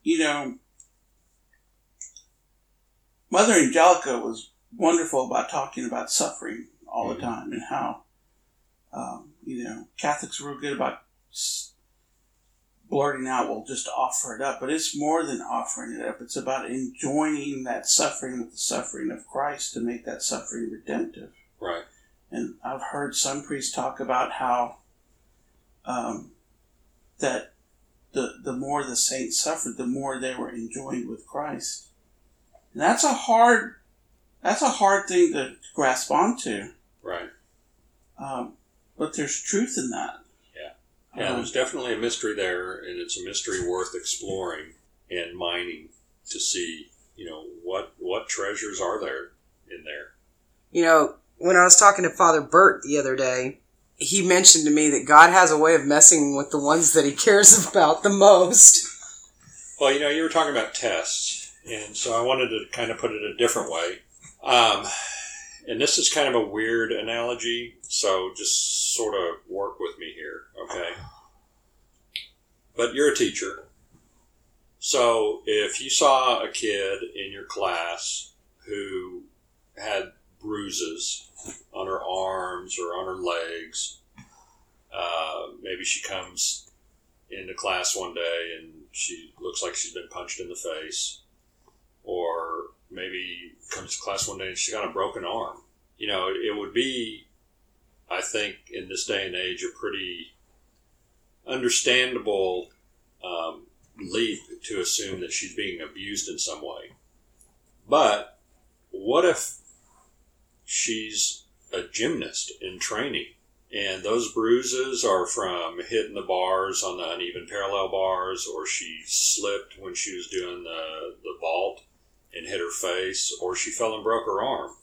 Speaker 1: Mother Angelica was wonderful about talking about suffering all the time and how, Catholics are real good about blurting out, well, just offer it up. But it's more than offering it up. It's about enjoining that suffering with the suffering of Christ to make that suffering redemptive.
Speaker 2: Right.
Speaker 1: And I've heard some priests talk about how that the more the saints suffered, the more they were enjoined with Christ. And that's a hard thing to grasp onto.
Speaker 2: Right.
Speaker 1: But there's truth in that.
Speaker 2: Yeah, there's definitely a mystery there, and it's a mystery worth exploring and mining to see, what treasures are there in there.
Speaker 3: when I was talking to Father Bert the other day, he mentioned to me that God has a way of messing with the ones that he cares about the most.
Speaker 2: Well, you were talking about tests, and so I wanted to kind of put it a different way. And this is kind of a weird analogy, so just sort of work with me here, okay? But you're a teacher. So if you saw a kid in your class who had bruises on her arms or on her legs, maybe she comes into class one day and she looks like she's been punched in the face, or maybe comes to class one day and she's got a broken arm. It would be, I think, in this day and age, a pretty understandable leap to assume that she's being abused in some way. But what if she's a gymnast in training, and those bruises are from hitting the bars on the uneven parallel bars, or she slipped when she was doing the vault and hit her face, or she fell and broke her arm?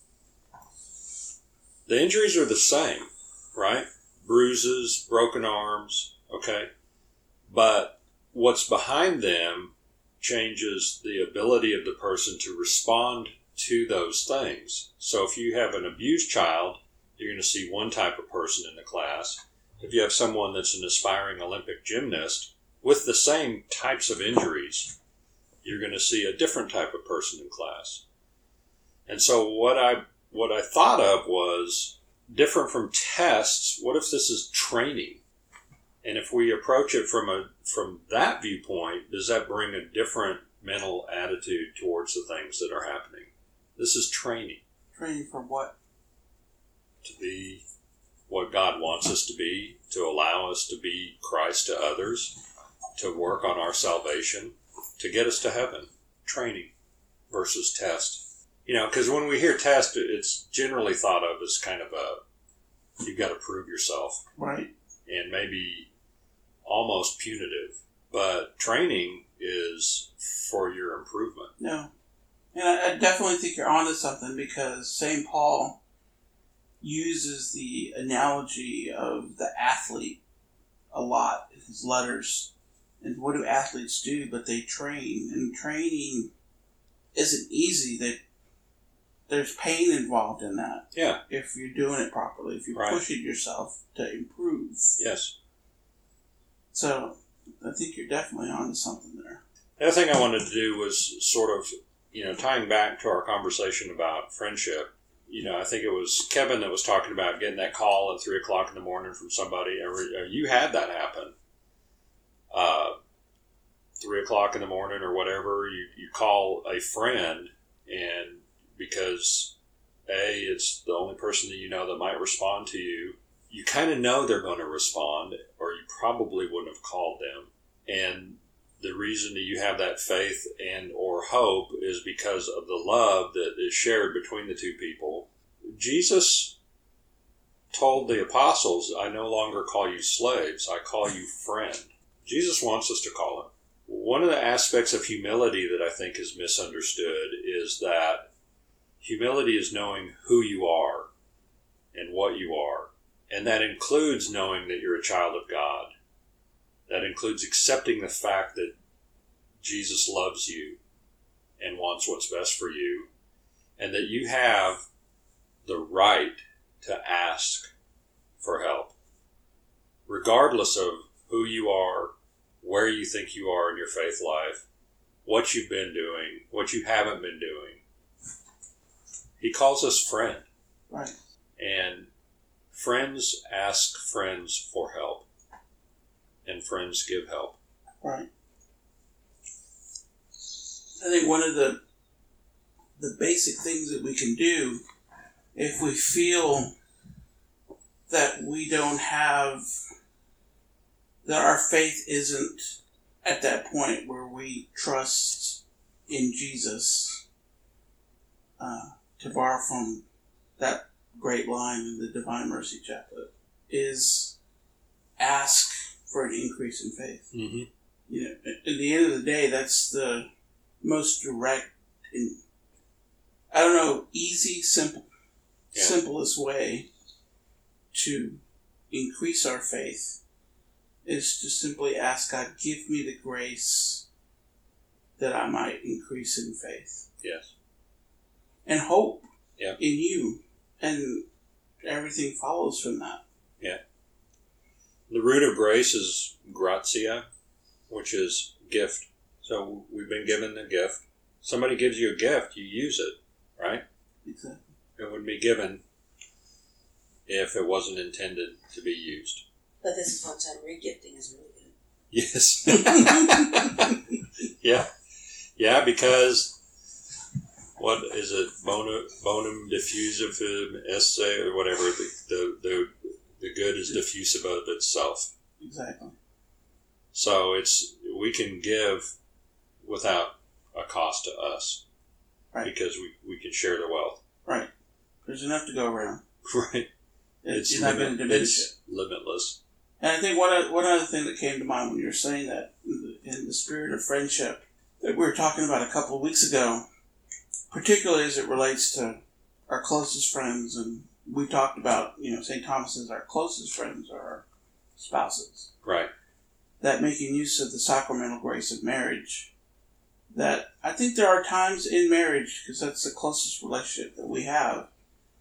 Speaker 2: The injuries are the same, right? Bruises, broken arms, okay? But what's behind them changes the ability of the person to respond to those things. So if you have an abused child, you're going to see one type of person in the class. If you have someone that's an aspiring Olympic gymnast with the same types of injuries, you're going to see a different type of person in class. And so what I thought of was, different from tests, what if this is training? And if we approach it from that viewpoint, does that bring a different mental attitude towards the things that are happening? This is training.
Speaker 1: Training for what?
Speaker 2: To be what God wants us to be, to allow us to be Christ to others, to work on our salvation, to get us to heaven. Training versus test. Because when we hear test, it's generally thought of as kind of you've got to prove yourself.
Speaker 1: Right.
Speaker 2: And maybe almost punitive. But training is for your improvement.
Speaker 1: No. And I definitely think you're onto something, because St. Paul uses the analogy of the athlete a lot in his letters. And what do athletes do? But they train. And training isn't easy. There's pain involved in that.
Speaker 2: Yeah.
Speaker 1: If you're doing it properly. If you're pushing yourself to improve.
Speaker 2: Yes.
Speaker 1: So, I think you're definitely onto something there.
Speaker 2: The other thing I wanted to do was sort of, tying back to our conversation about friendship. I think it was Kevin that was talking about getting that call at 3 o'clock in the morning from somebody. You had that happen. 3 o'clock in the morning or whatever, you call a friend, and because it's the only person that you know that might respond to you, you kind of know they're going to respond, or you probably wouldn't have called them. And the reason that you have that faith and or hope is because of the love that is shared between the two people. Jesus told the apostles, I no longer call you slaves, I call you friend. Jesus wants us to call him. One of the aspects of humility that I think is misunderstood is that humility is knowing who you are and what you are. And that includes knowing that you're a child of God. That includes accepting the fact that Jesus loves you and wants what's best for you, and that you have the right to ask for help, regardless of who you are, where you think you are in your faith life, what you've been doing, what you haven't been doing. He calls us friend.
Speaker 1: Right.
Speaker 2: And friends ask friends for help. And friends give help.
Speaker 1: Right. I think one of the basic things that we can do, if we feel that we don't have, that our faith isn't at that point where we trust in Jesus, to borrow from that great line in the Divine Mercy Chaplet, is ask for an increase in faith.
Speaker 2: Mm-hmm.
Speaker 1: At the end of the day, that's the most direct and, I don't know, easy, simple simplest way to increase our faith is to simply ask God, give me the grace that I might increase in faith.
Speaker 2: Yes.
Speaker 1: And hope
Speaker 2: Yeah.
Speaker 1: in you. And everything follows from that.
Speaker 2: Yeah. The root of grace is gratia, which is gift. So we've been given the gift. Somebody gives you a gift, you use it, right?
Speaker 1: Exactly.
Speaker 2: It wouldn't be given if it wasn't intended to be used.
Speaker 4: But this is one time regifting is really good.
Speaker 2: Yes. Yeah. Yeah, because what is it? Bonum diffusivum esse or whatever. The good is diffusive of itself.
Speaker 1: Exactly.
Speaker 2: So we can give without a cost to us.
Speaker 1: Right.
Speaker 2: Because we can share the wealth.
Speaker 1: Right. There's enough to go around.
Speaker 2: Right.
Speaker 1: You're not going to diminish it.
Speaker 2: Limitless.
Speaker 1: And I think one other thing that came to mind when you were saying that, in the spirit of friendship, that we were talking about a couple of weeks ago, particularly as it relates to our closest friends, and we talked about, St. Thomas says our closest friends are our spouses.
Speaker 2: Right.
Speaker 1: That making use of the sacramental grace of marriage, that I think there are times in marriage, because that's the closest relationship that we have,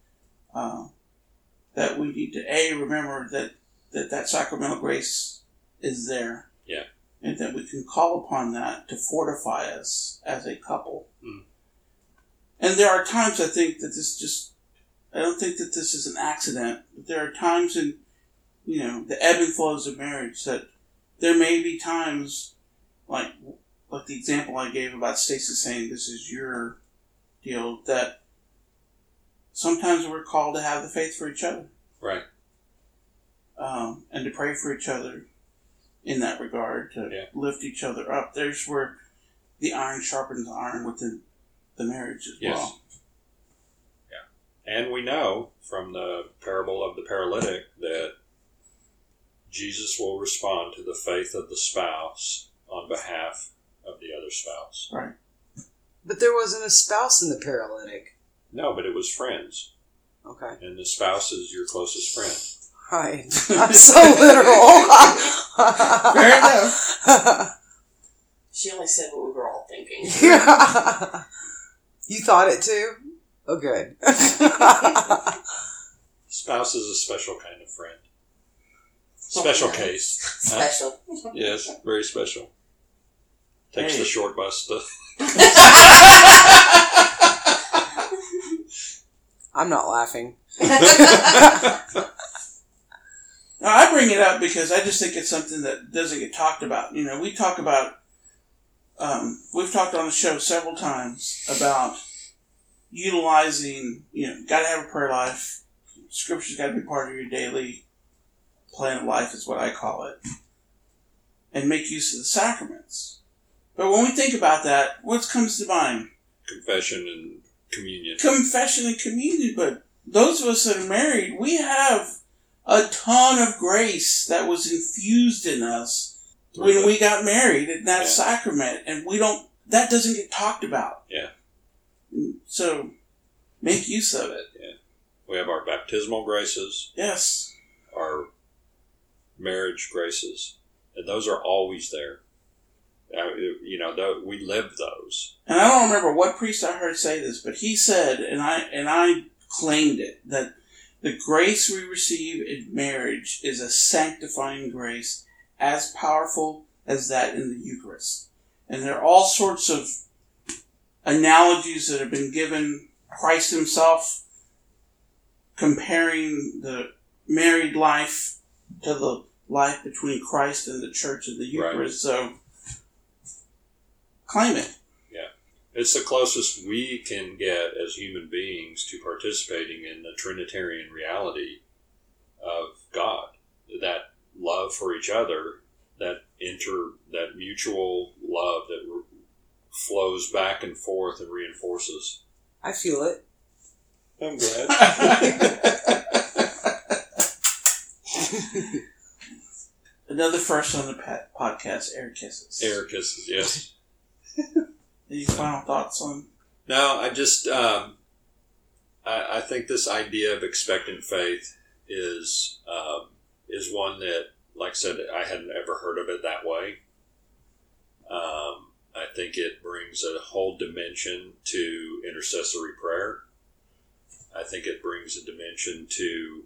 Speaker 1: that we need to, remember that sacramental grace is there.
Speaker 2: Yeah.
Speaker 1: And that we can call upon that to fortify us as a couple.
Speaker 2: Mm.
Speaker 1: And there are times I think that I don't think that this is an accident, but there are times in, the ebb and flows of marriage that there may be times, like the example I gave about Stacy saying this is your deal, that sometimes we're called to have the faith for each other.
Speaker 2: Right.
Speaker 1: And to pray for each other in that regard, to lift each other up. There's where the iron sharpens iron within the marriage as well.
Speaker 2: Yeah. And we know from the parable of the paralytic that Jesus will respond to the faith of the spouse on behalf of the other spouse.
Speaker 1: Right.
Speaker 3: But there wasn't a spouse in the paralytic.
Speaker 2: No, but it was friends.
Speaker 3: Okay.
Speaker 2: And the spouse is your closest friend.
Speaker 3: Right. I'm so literal.
Speaker 1: Fair enough.
Speaker 4: She only said what we were all thinking.
Speaker 3: Yeah. You thought it too? Oh, good.
Speaker 2: Spouse is a special kind of friend. Special case.
Speaker 4: Special.
Speaker 2: Yes, very special. Takes the short bus to...
Speaker 3: I'm not laughing.
Speaker 1: Now, I bring it up because I just think it's something that doesn't get talked about. We talk about, we've talked on the show several times about utilizing, got to have a prayer life. Scripture's got to be part of your daily plan of life is what I call it. And make use of the sacraments. But when we think about that, what comes to mind?
Speaker 2: Confession and communion.
Speaker 1: Confession and communion. But those of us that are married, we have a ton of grace that was infused in us when we got married in that sacrament. And that doesn't get talked about.
Speaker 2: Yeah.
Speaker 1: So, make use of it.
Speaker 2: Yeah. We have our baptismal graces.
Speaker 1: Yes.
Speaker 2: Our marriage graces. And those are always there. We live those.
Speaker 1: And I don't remember what priest I heard say this, but he said, and I claimed it, that the grace we receive in marriage is a sanctifying grace as powerful as that in the Eucharist. And there are all sorts of analogies that have been given. Christ himself comparing the married life to the life between Christ and the Church of the Eucharist. Right. So, claim it.
Speaker 2: Yeah. It's the closest we can get as human beings to participating in the Trinitarian reality of God. That love for each other, that mutual love that flows back and forth and reinforces.
Speaker 3: I feel it.
Speaker 2: I'm glad.
Speaker 1: Another first on the podcast, air kisses.
Speaker 2: Air kisses, yes.
Speaker 1: Any final thoughts on?
Speaker 2: No, I just, I I think this idea of expectant faith is one that, like I said, I hadn't ever heard of it that way. I think it brings a whole dimension to intercessory prayer. I think it brings a dimension to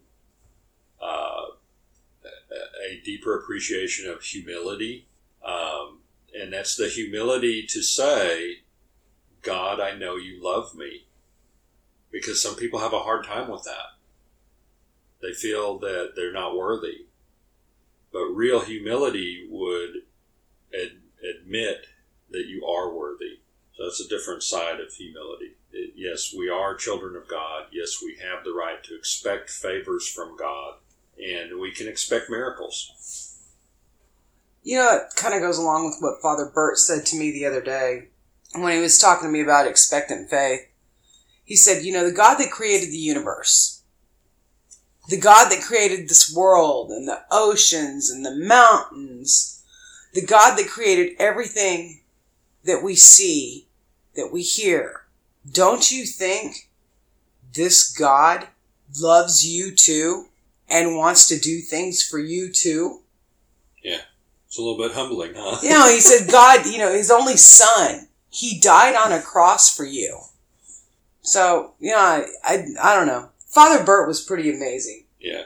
Speaker 2: a deeper appreciation of humility. And that's the humility to say, God, I know you love me. Because some people have a hard time with that. They feel that they're not worthy. But real humility would admit that you are worthy. So that's a different side of humility. Yes, we are children of God. Yes, we have the right to expect favors from God. And we can expect miracles.
Speaker 3: You know, it kind of goes along with what Father Bert said to me the other day when he was talking to me about expectant faith. He said, you know, the God that created the universe, the God that created this world and the oceans and the mountains, the God that created everything that we see, that we hear, don't you think this God loves you too and wants to do things for you too?
Speaker 2: Yeah. It's a little bit humbling, huh?
Speaker 3: You know, he said, God, you know, his only son, he died on a cross for you. So, you know, I don't know. Father Bert was pretty amazing.
Speaker 2: Yeah.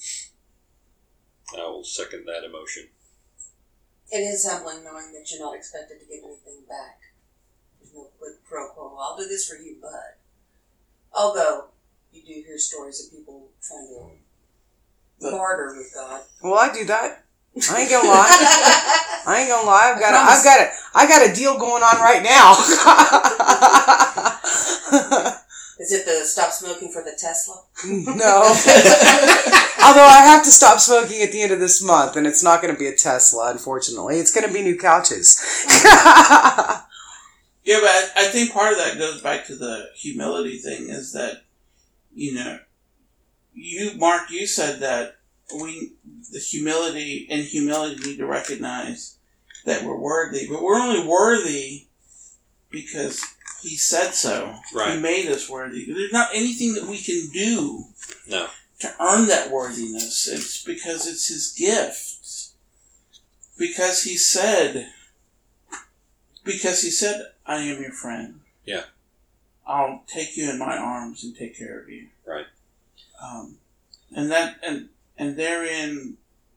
Speaker 2: I will second that emotion.
Speaker 4: It is humbling knowing that you're not expected to get anything back. There's no quid pro quo. I'll do this for you, but... Although, you do hear stories of people trying to barter with God.
Speaker 3: Well, I do that. I ain't gonna lie. I ain't gonna lie. I got a deal going on right now.
Speaker 4: Is it the stop smoking for the Tesla?
Speaker 3: No. Although I have to stop smoking at the end of this month, and it's not going to be a Tesla, unfortunately. It's going to be new couches.
Speaker 1: Yeah, but I think part of that goes back to the humility thing, is that, you know, Mark, you said that humility need to recognize that we're worthy, but we're only worthy because he said so.
Speaker 2: Right.
Speaker 1: He made us worthy. There's not anything that we can do to earn that worthiness. It's because it's his gift. Because he said, I am your friend.
Speaker 2: Yeah.
Speaker 1: I'll take you in my arms and take care of you.
Speaker 2: Right.
Speaker 1: And therein,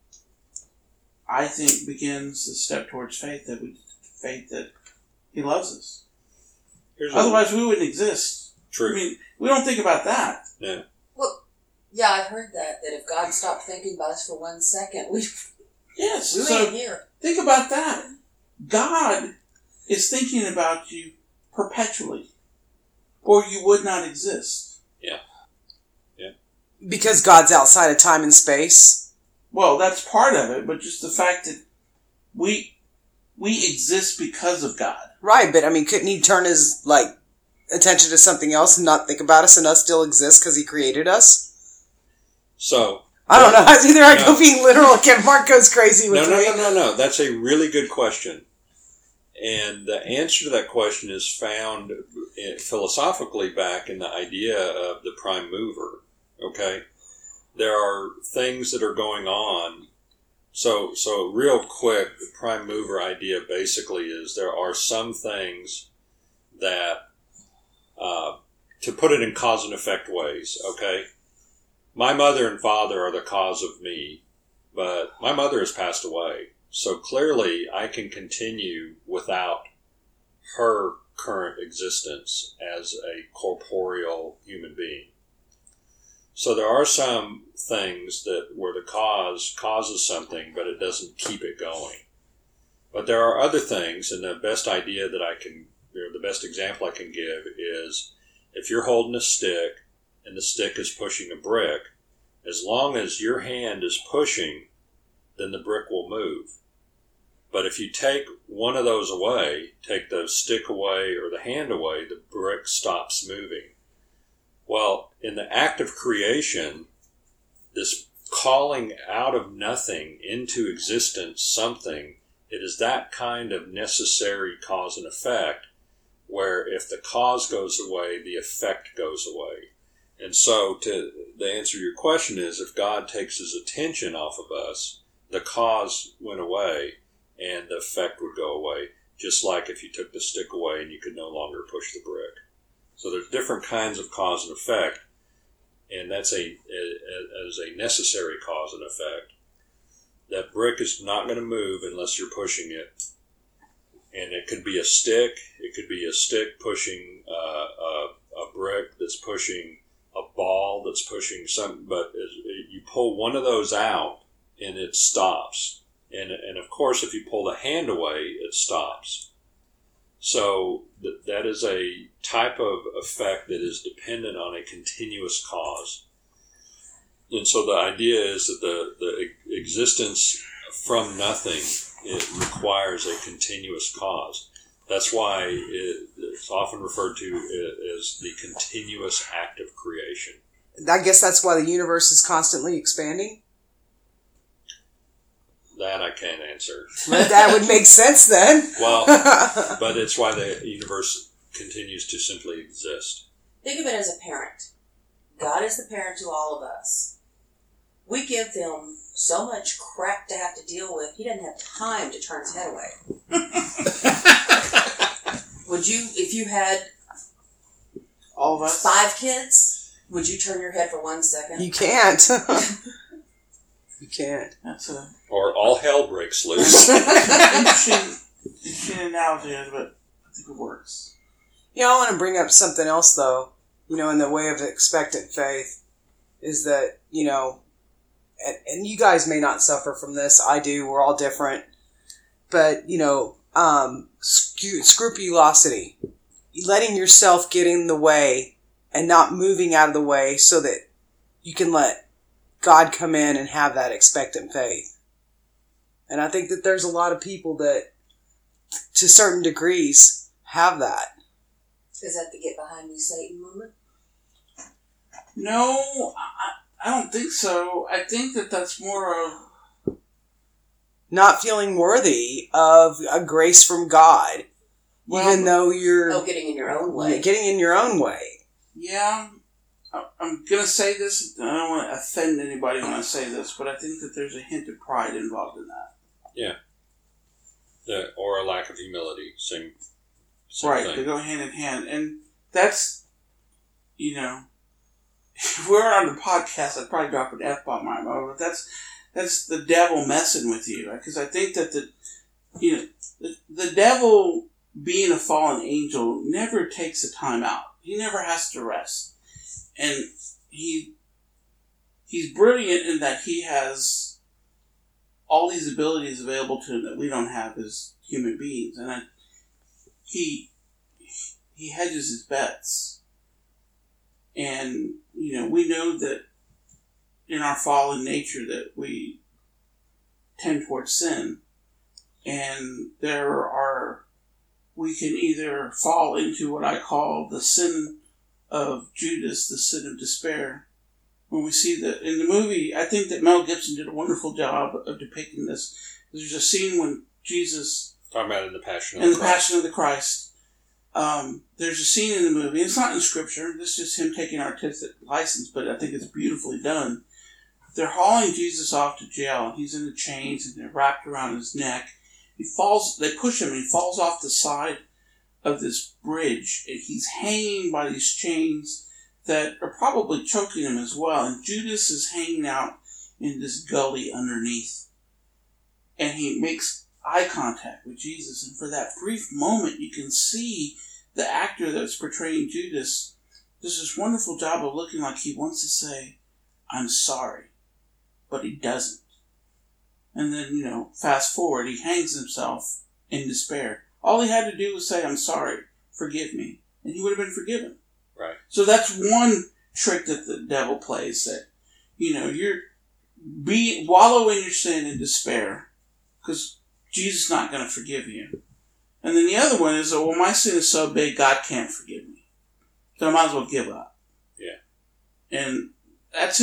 Speaker 1: I think, begins the step towards faith that he loves us. Otherwise, we wouldn't exist.
Speaker 2: True.
Speaker 1: I mean, we don't think about that.
Speaker 2: Yeah.
Speaker 4: Well, yeah, I've heard that if God stopped thinking about us for 1 second, we ain't here.
Speaker 1: Think about that. God is thinking about you perpetually, or you would not exist.
Speaker 2: Yeah. Yeah.
Speaker 3: Because God's outside of time and space?
Speaker 1: Well, that's part of it, but just the fact that we exist because of God.
Speaker 3: Right, but I mean, couldn't he turn his, attention to something else and not think about us and us still exist because he created us?
Speaker 2: So...
Speaker 3: I don't know. It's either I go being literal or Mark goes crazy with me.
Speaker 2: No. That's a really good question. And the answer to that question is found philosophically back in the idea of the prime mover. Okay? There are things that are going on. So real quick, the prime mover idea basically is there are some things that, to put it in cause and effect ways, okay? My mother and father are the cause of me, but my mother has passed away. So clearly I can continue without her current existence as a corporeal human being. So there are some things where the cause causes something, but it doesn't keep it going. But there are other things, and the best idea that the best example I can give is if you're holding a stick and the stick is pushing a brick, as long as your hand is pushing, then the brick will move. But if you take one of those away, take the stick away or the hand away, the brick stops moving. Well, in the act of creation, this calling out of nothing into existence something, it is that kind of necessary cause and effect where if the cause goes away, the effect goes away. And so, to answer your question is, if God takes his attention off of us, the cause went away and the effect would go away. Just like if you took the stick away and you could no longer push the brick. So there's different kinds of cause and effect, and that's a necessary cause and effect. That brick is not going to move unless you're pushing it. And it could be a stick. It could be a stick pushing a brick that's pushing a ball that's pushing something. But you pull one of those out, and it stops. And of course, if you pull the hand away, it stops. So that is a type of effect that is dependent on a continuous cause. And so the idea is that the existence from nothing, it requires a continuous cause. That's why it's often referred to as the continuous act of creation.
Speaker 3: I guess that's why the universe is constantly expanding?
Speaker 2: That I can't answer.
Speaker 3: But that would make sense then.
Speaker 2: Well, but it's why the universe continues to simply exist.
Speaker 4: Think of it as a parent. God is the parent to all of us. We give them so much crap to have to deal with, he doesn't have time to turn his head away. Would you, if you had
Speaker 1: all of us
Speaker 4: 5 kids, would you turn your head for 1 second?
Speaker 3: You can't. You can't.
Speaker 1: That's a
Speaker 2: Or all hell breaks loose.
Speaker 1: interesting analogy, but I think it works.
Speaker 3: You know, I want to bring up something else, though, you know, in the way of expectant faith, is that, you know, and you guys may not suffer from this. I do. We're all different. But, you know, scrupulosity. Letting yourself get in the way and not moving out of the way so that you can let God come in and have that expectant faith. And I think that there's a lot of people that, to certain degrees, have that.
Speaker 4: Is that the get behind me Satan moment?
Speaker 1: No, I don't think so. I think that that's more of
Speaker 3: not feeling worthy of a grace from God, even though you're
Speaker 4: getting in your own way.
Speaker 3: Getting in your own way.
Speaker 1: Yeah, I'm going to say this, and I don't want to offend anybody when I say this, but I think that there's a hint of pride involved in that.
Speaker 2: Yeah. Or a lack of humility. Same
Speaker 1: right,
Speaker 2: thing.
Speaker 1: they go hand in hand. And that's, you know, if we were on the podcast, I'd probably drop an F-bomb right now, but that's the devil messing with you. Because I think that the devil, being a fallen angel, never takes a time out. He never has to rest. And he's brilliant in that he has all these abilities available to him that we don't have as human beings. And he hedges his bets. And, you know, we know that in our fallen nature that we tend towards sin. And we can either fall into what I call the sin of Judas, the sin of despair. When we see that in the movie, I think that Mel Gibson did a wonderful job of depicting this. There's a scene when Jesus...
Speaker 2: Talking about in the Passion of
Speaker 1: in
Speaker 2: the
Speaker 1: the
Speaker 2: Christ.
Speaker 1: Passion of the Christ. There's a scene in the movie. It's not in Scripture. This is just him taking artistic license, but I think it's beautifully done. They're hauling Jesus off to jail, and he's in the chains, and they're wrapped around his neck. They push him, and he falls off the side of this bridge, and he's hanging by these chains that are probably choking him as well. And Judas is hanging out in this gully underneath, and he makes eye contact with Jesus. And for that brief moment, you can see the actor that's portraying Judas does this wonderful job of looking like he wants to say, "I'm sorry," but he doesn't. And then, you know, fast forward, he hangs himself in despair. All he had to do was say, "I'm sorry, forgive me," and he would have been forgiven.
Speaker 2: Right.
Speaker 1: So that's one trick that the devil plays, that, you know, wallow in your sin and despair, because Jesus is not going to forgive you. And then the other one is, well, my sin is so big, God can't forgive me, so I might as well give up.
Speaker 2: Yeah.
Speaker 1: And that's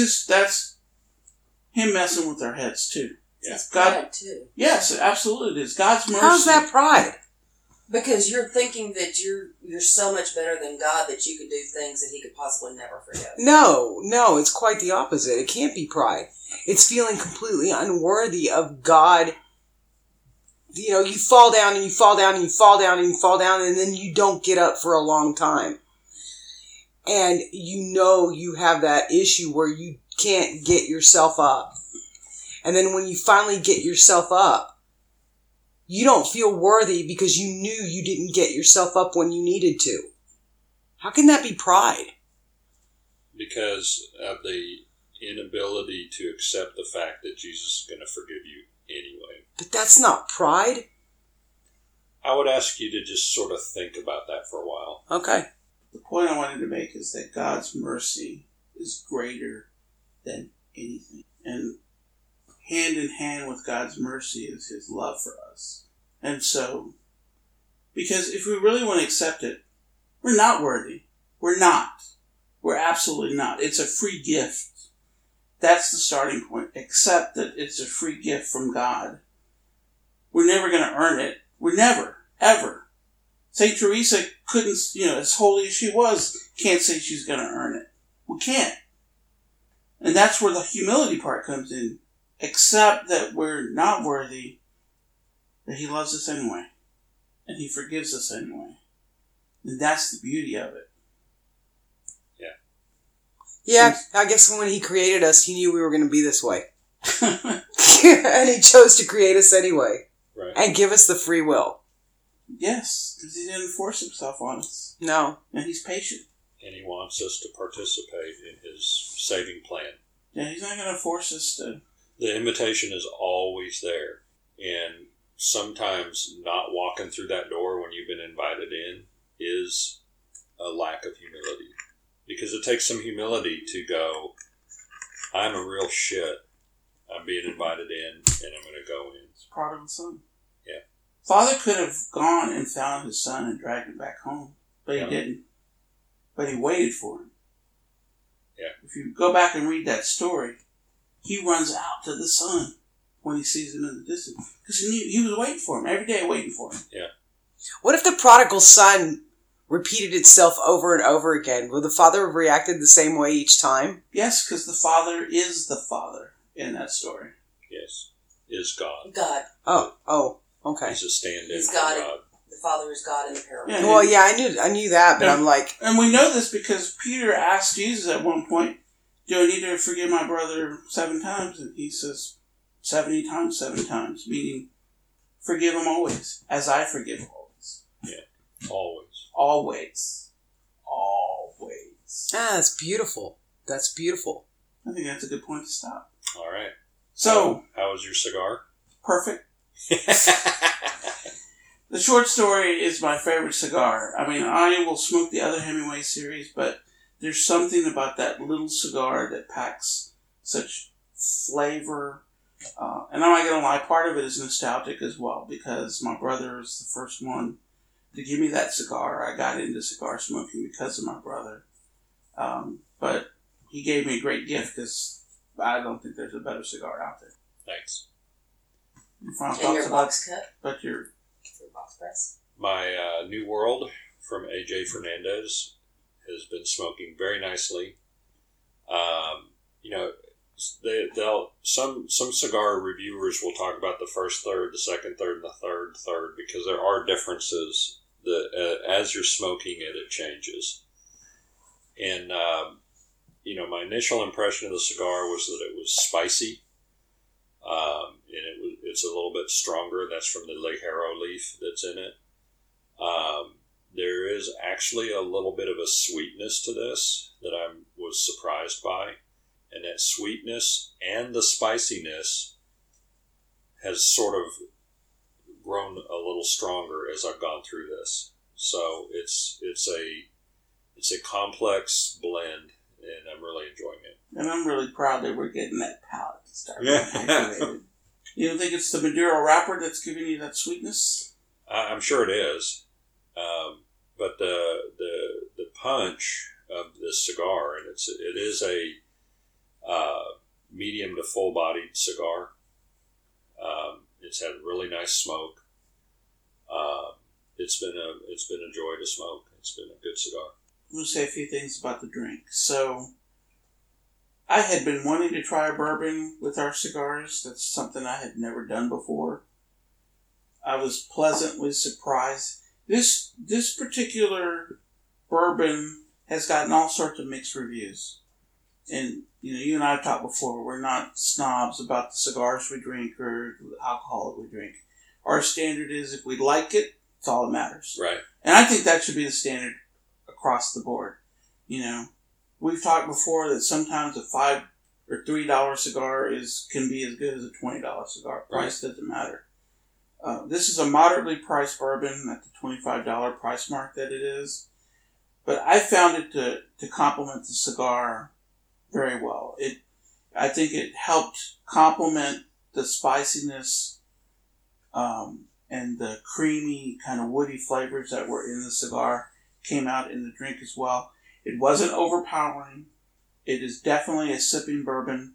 Speaker 1: him messing with our heads too.
Speaker 2: Yeah.
Speaker 4: It's pride too.
Speaker 1: Yes, absolutely it is. God's mercy.
Speaker 3: How's that pride?
Speaker 4: Because you're thinking that you're so much better than God that you could do things that he could possibly never forgive.
Speaker 3: No, it's quite the opposite. It can't be pride. It's feeling completely unworthy of God. You know, you fall down and you fall down and you fall down and you fall down and then you don't get up for a long time. And you know you have that issue where you can't get yourself up. And then when you finally get yourself up, you don't feel worthy because you knew you didn't get yourself up when you needed to. How can that be pride?
Speaker 2: Because of the inability to accept the fact that Jesus is going to forgive you anyway.
Speaker 3: But that's not pride.
Speaker 2: I would ask you to just sort of think about that for a while.
Speaker 3: Okay.
Speaker 1: The point I wanted to make is that God's mercy is greater than anything. And hand in hand with God's mercy is his love for us. And so, because if we really want to accept it, we're not worthy. We're not. We're absolutely not. It's a free gift. That's the starting point. Accept that it's a free gift from God. We're never going to earn it. We're never, ever. St. Teresa couldn't, as holy as she was, can't say she's going to earn it. We can't. And that's where the humility part comes in. Accept that we're not worthy, that he loves us anyway. And he forgives us anyway. And that's the beauty of it.
Speaker 3: Yeah, I guess when he created us, he knew we were going to be this way. And he chose to create us anyway.
Speaker 2: Right.
Speaker 3: And give us the free will.
Speaker 1: Yes, because he didn't force himself on us.
Speaker 3: No.
Speaker 1: And he's patient.
Speaker 2: And he wants us to participate in his saving plan.
Speaker 1: Yeah, he's not going to force us to.
Speaker 2: The invitation is always there. And sometimes not walking through that door when you've been invited in is a lack of humility. Because it takes some humility to go, I'm a real shit. I'm being invited in, and I'm going to go in.
Speaker 1: It's part of the son.
Speaker 2: Yeah.
Speaker 1: Father could have gone and found his son and dragged him back home, but he didn't. But he waited for him.
Speaker 2: Yeah.
Speaker 1: If you go back and read that story, he runs out to the son when he sees him in the distance. Because he knew he was waiting for him, every day waiting for him.
Speaker 2: Yeah.
Speaker 3: What if the prodigal son repeated itself over and over again? Would the father have reacted the same way each time?
Speaker 1: Yes, because the father is the father in that story.
Speaker 2: Yes. Is God.
Speaker 4: God.
Speaker 3: Oh, okay.
Speaker 2: He's a stand-in
Speaker 4: He's
Speaker 2: for
Speaker 4: God.
Speaker 2: God.
Speaker 4: The Father is God in the parable.
Speaker 1: Yeah.
Speaker 3: Well, yeah, I knew that, but
Speaker 1: Yeah.
Speaker 3: I'm like,
Speaker 1: And we know this because Peter asked Jesus at one point, do I need to forgive my brother 7 times? And he says, 70 times, 7 times. Meaning, forgive him always, as I forgive always.
Speaker 2: Yeah. Always.
Speaker 1: Always. Always.
Speaker 3: that's beautiful. That's beautiful.
Speaker 1: I think that's a good point to stop.
Speaker 2: All right.
Speaker 1: So,
Speaker 2: how was your cigar?
Speaker 1: perfect. The short story is my favorite cigar. I mean, I will smoke the other Hemingway series, but there's something about that little cigar that packs such flavor. And I'm not going to lie, part of it is nostalgic as well, because my brother is the first one to give me that cigar. I got into cigar smoking because of my brother. But he gave me a great gift because I don't think there's a better cigar out there.
Speaker 2: Thanks.
Speaker 1: Your final
Speaker 4: And
Speaker 1: thoughts
Speaker 4: your
Speaker 1: about
Speaker 4: box cut.
Speaker 1: but your
Speaker 4: Your box press.
Speaker 2: My New World from AJ Fernandez has been smoking very nicely. Some cigar reviewers will talk about the first third, the second third, and the third third because there are differences that as you're smoking it, it changes. And my initial impression of the cigar was that it was spicy, and it's a little bit stronger. That's from the Ligero leaf that's in it. There is actually a little bit of a sweetness to this that I was surprised by. And that sweetness and the spiciness has sort of grown a little stronger as I've gone through this. So it's a complex blend, and I'm really enjoying it.
Speaker 1: and I'm really proud that we're getting that palate to start being activated. You don't think it's the Maduro wrapper that's giving you that sweetness?
Speaker 2: I'm sure it is, but the punch of this cigar, and it is a medium to full bodied cigar. It's had really nice smoke. it's been a joy to smoke. It's been a good cigar.
Speaker 1: I'm going to say a few things about the drink. So, I had been wanting to try a bourbon with our cigars. That's something I had never done before. I was pleasantly surprised. This particular bourbon has gotten all sorts of mixed reviews. And, you and I have talked before, we're not snobs about the cigars we drink or the alcohol that we drink. Our standard is if we like it, it's all that matters.
Speaker 2: Right.
Speaker 1: And I think that should be the standard across the board. We've talked before that sometimes a $5 or $3 cigar can be as good as a $20 cigar. Price doesn't matter. This is a moderately priced bourbon at the $25 price mark that it is. But I found it to complement the cigar very well. I think it helped complement the spiciness and the creamy kind of woody flavors that were in the cigar came out in the drink as well. It wasn't overpowering. It is definitely a sipping bourbon.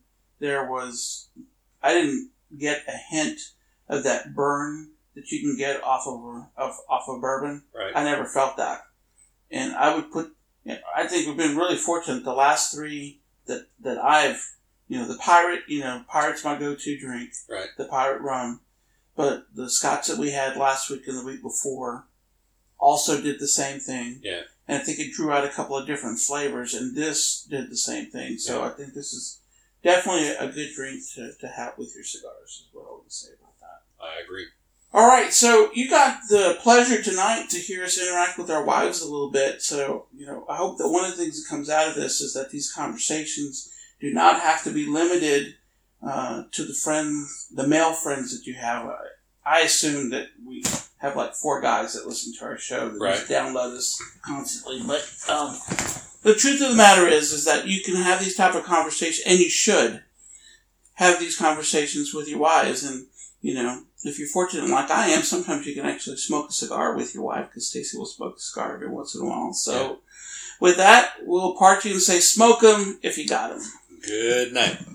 Speaker 1: I didn't get a hint of that burn that you can get off of bourbon.
Speaker 2: Right.
Speaker 1: I never felt that. And I I think we've been really fortunate. The last three that I've, the Pirate, Pirate's my go-to drink.
Speaker 2: Right.
Speaker 1: The Pirate rum. But the Scotch that we had last week and the week before also did the same thing.
Speaker 2: Yeah.
Speaker 1: And I think it drew out a couple of different flavors, and this did the same thing. So I think this is definitely a good drink to have with your cigars, is what I would say about that.
Speaker 2: I agree.
Speaker 1: All right, so you got the pleasure tonight to hear us interact with our wives a little bit. So, I hope that one of the things that comes out of this is that these conversations do not have to be limited to the male friends that you have. I assume that we have like 4 guys that listen to our show that just download us constantly. But the truth of the matter is that you can have these type of conversations, and you should have these conversations with your wives. And, if you're fortunate like I am, sometimes you can actually smoke a cigar with your wife, because Stacy will smoke a cigar every once in a while. So with that, we'll part you and say smoke 'em if you got 'em.
Speaker 2: Good night.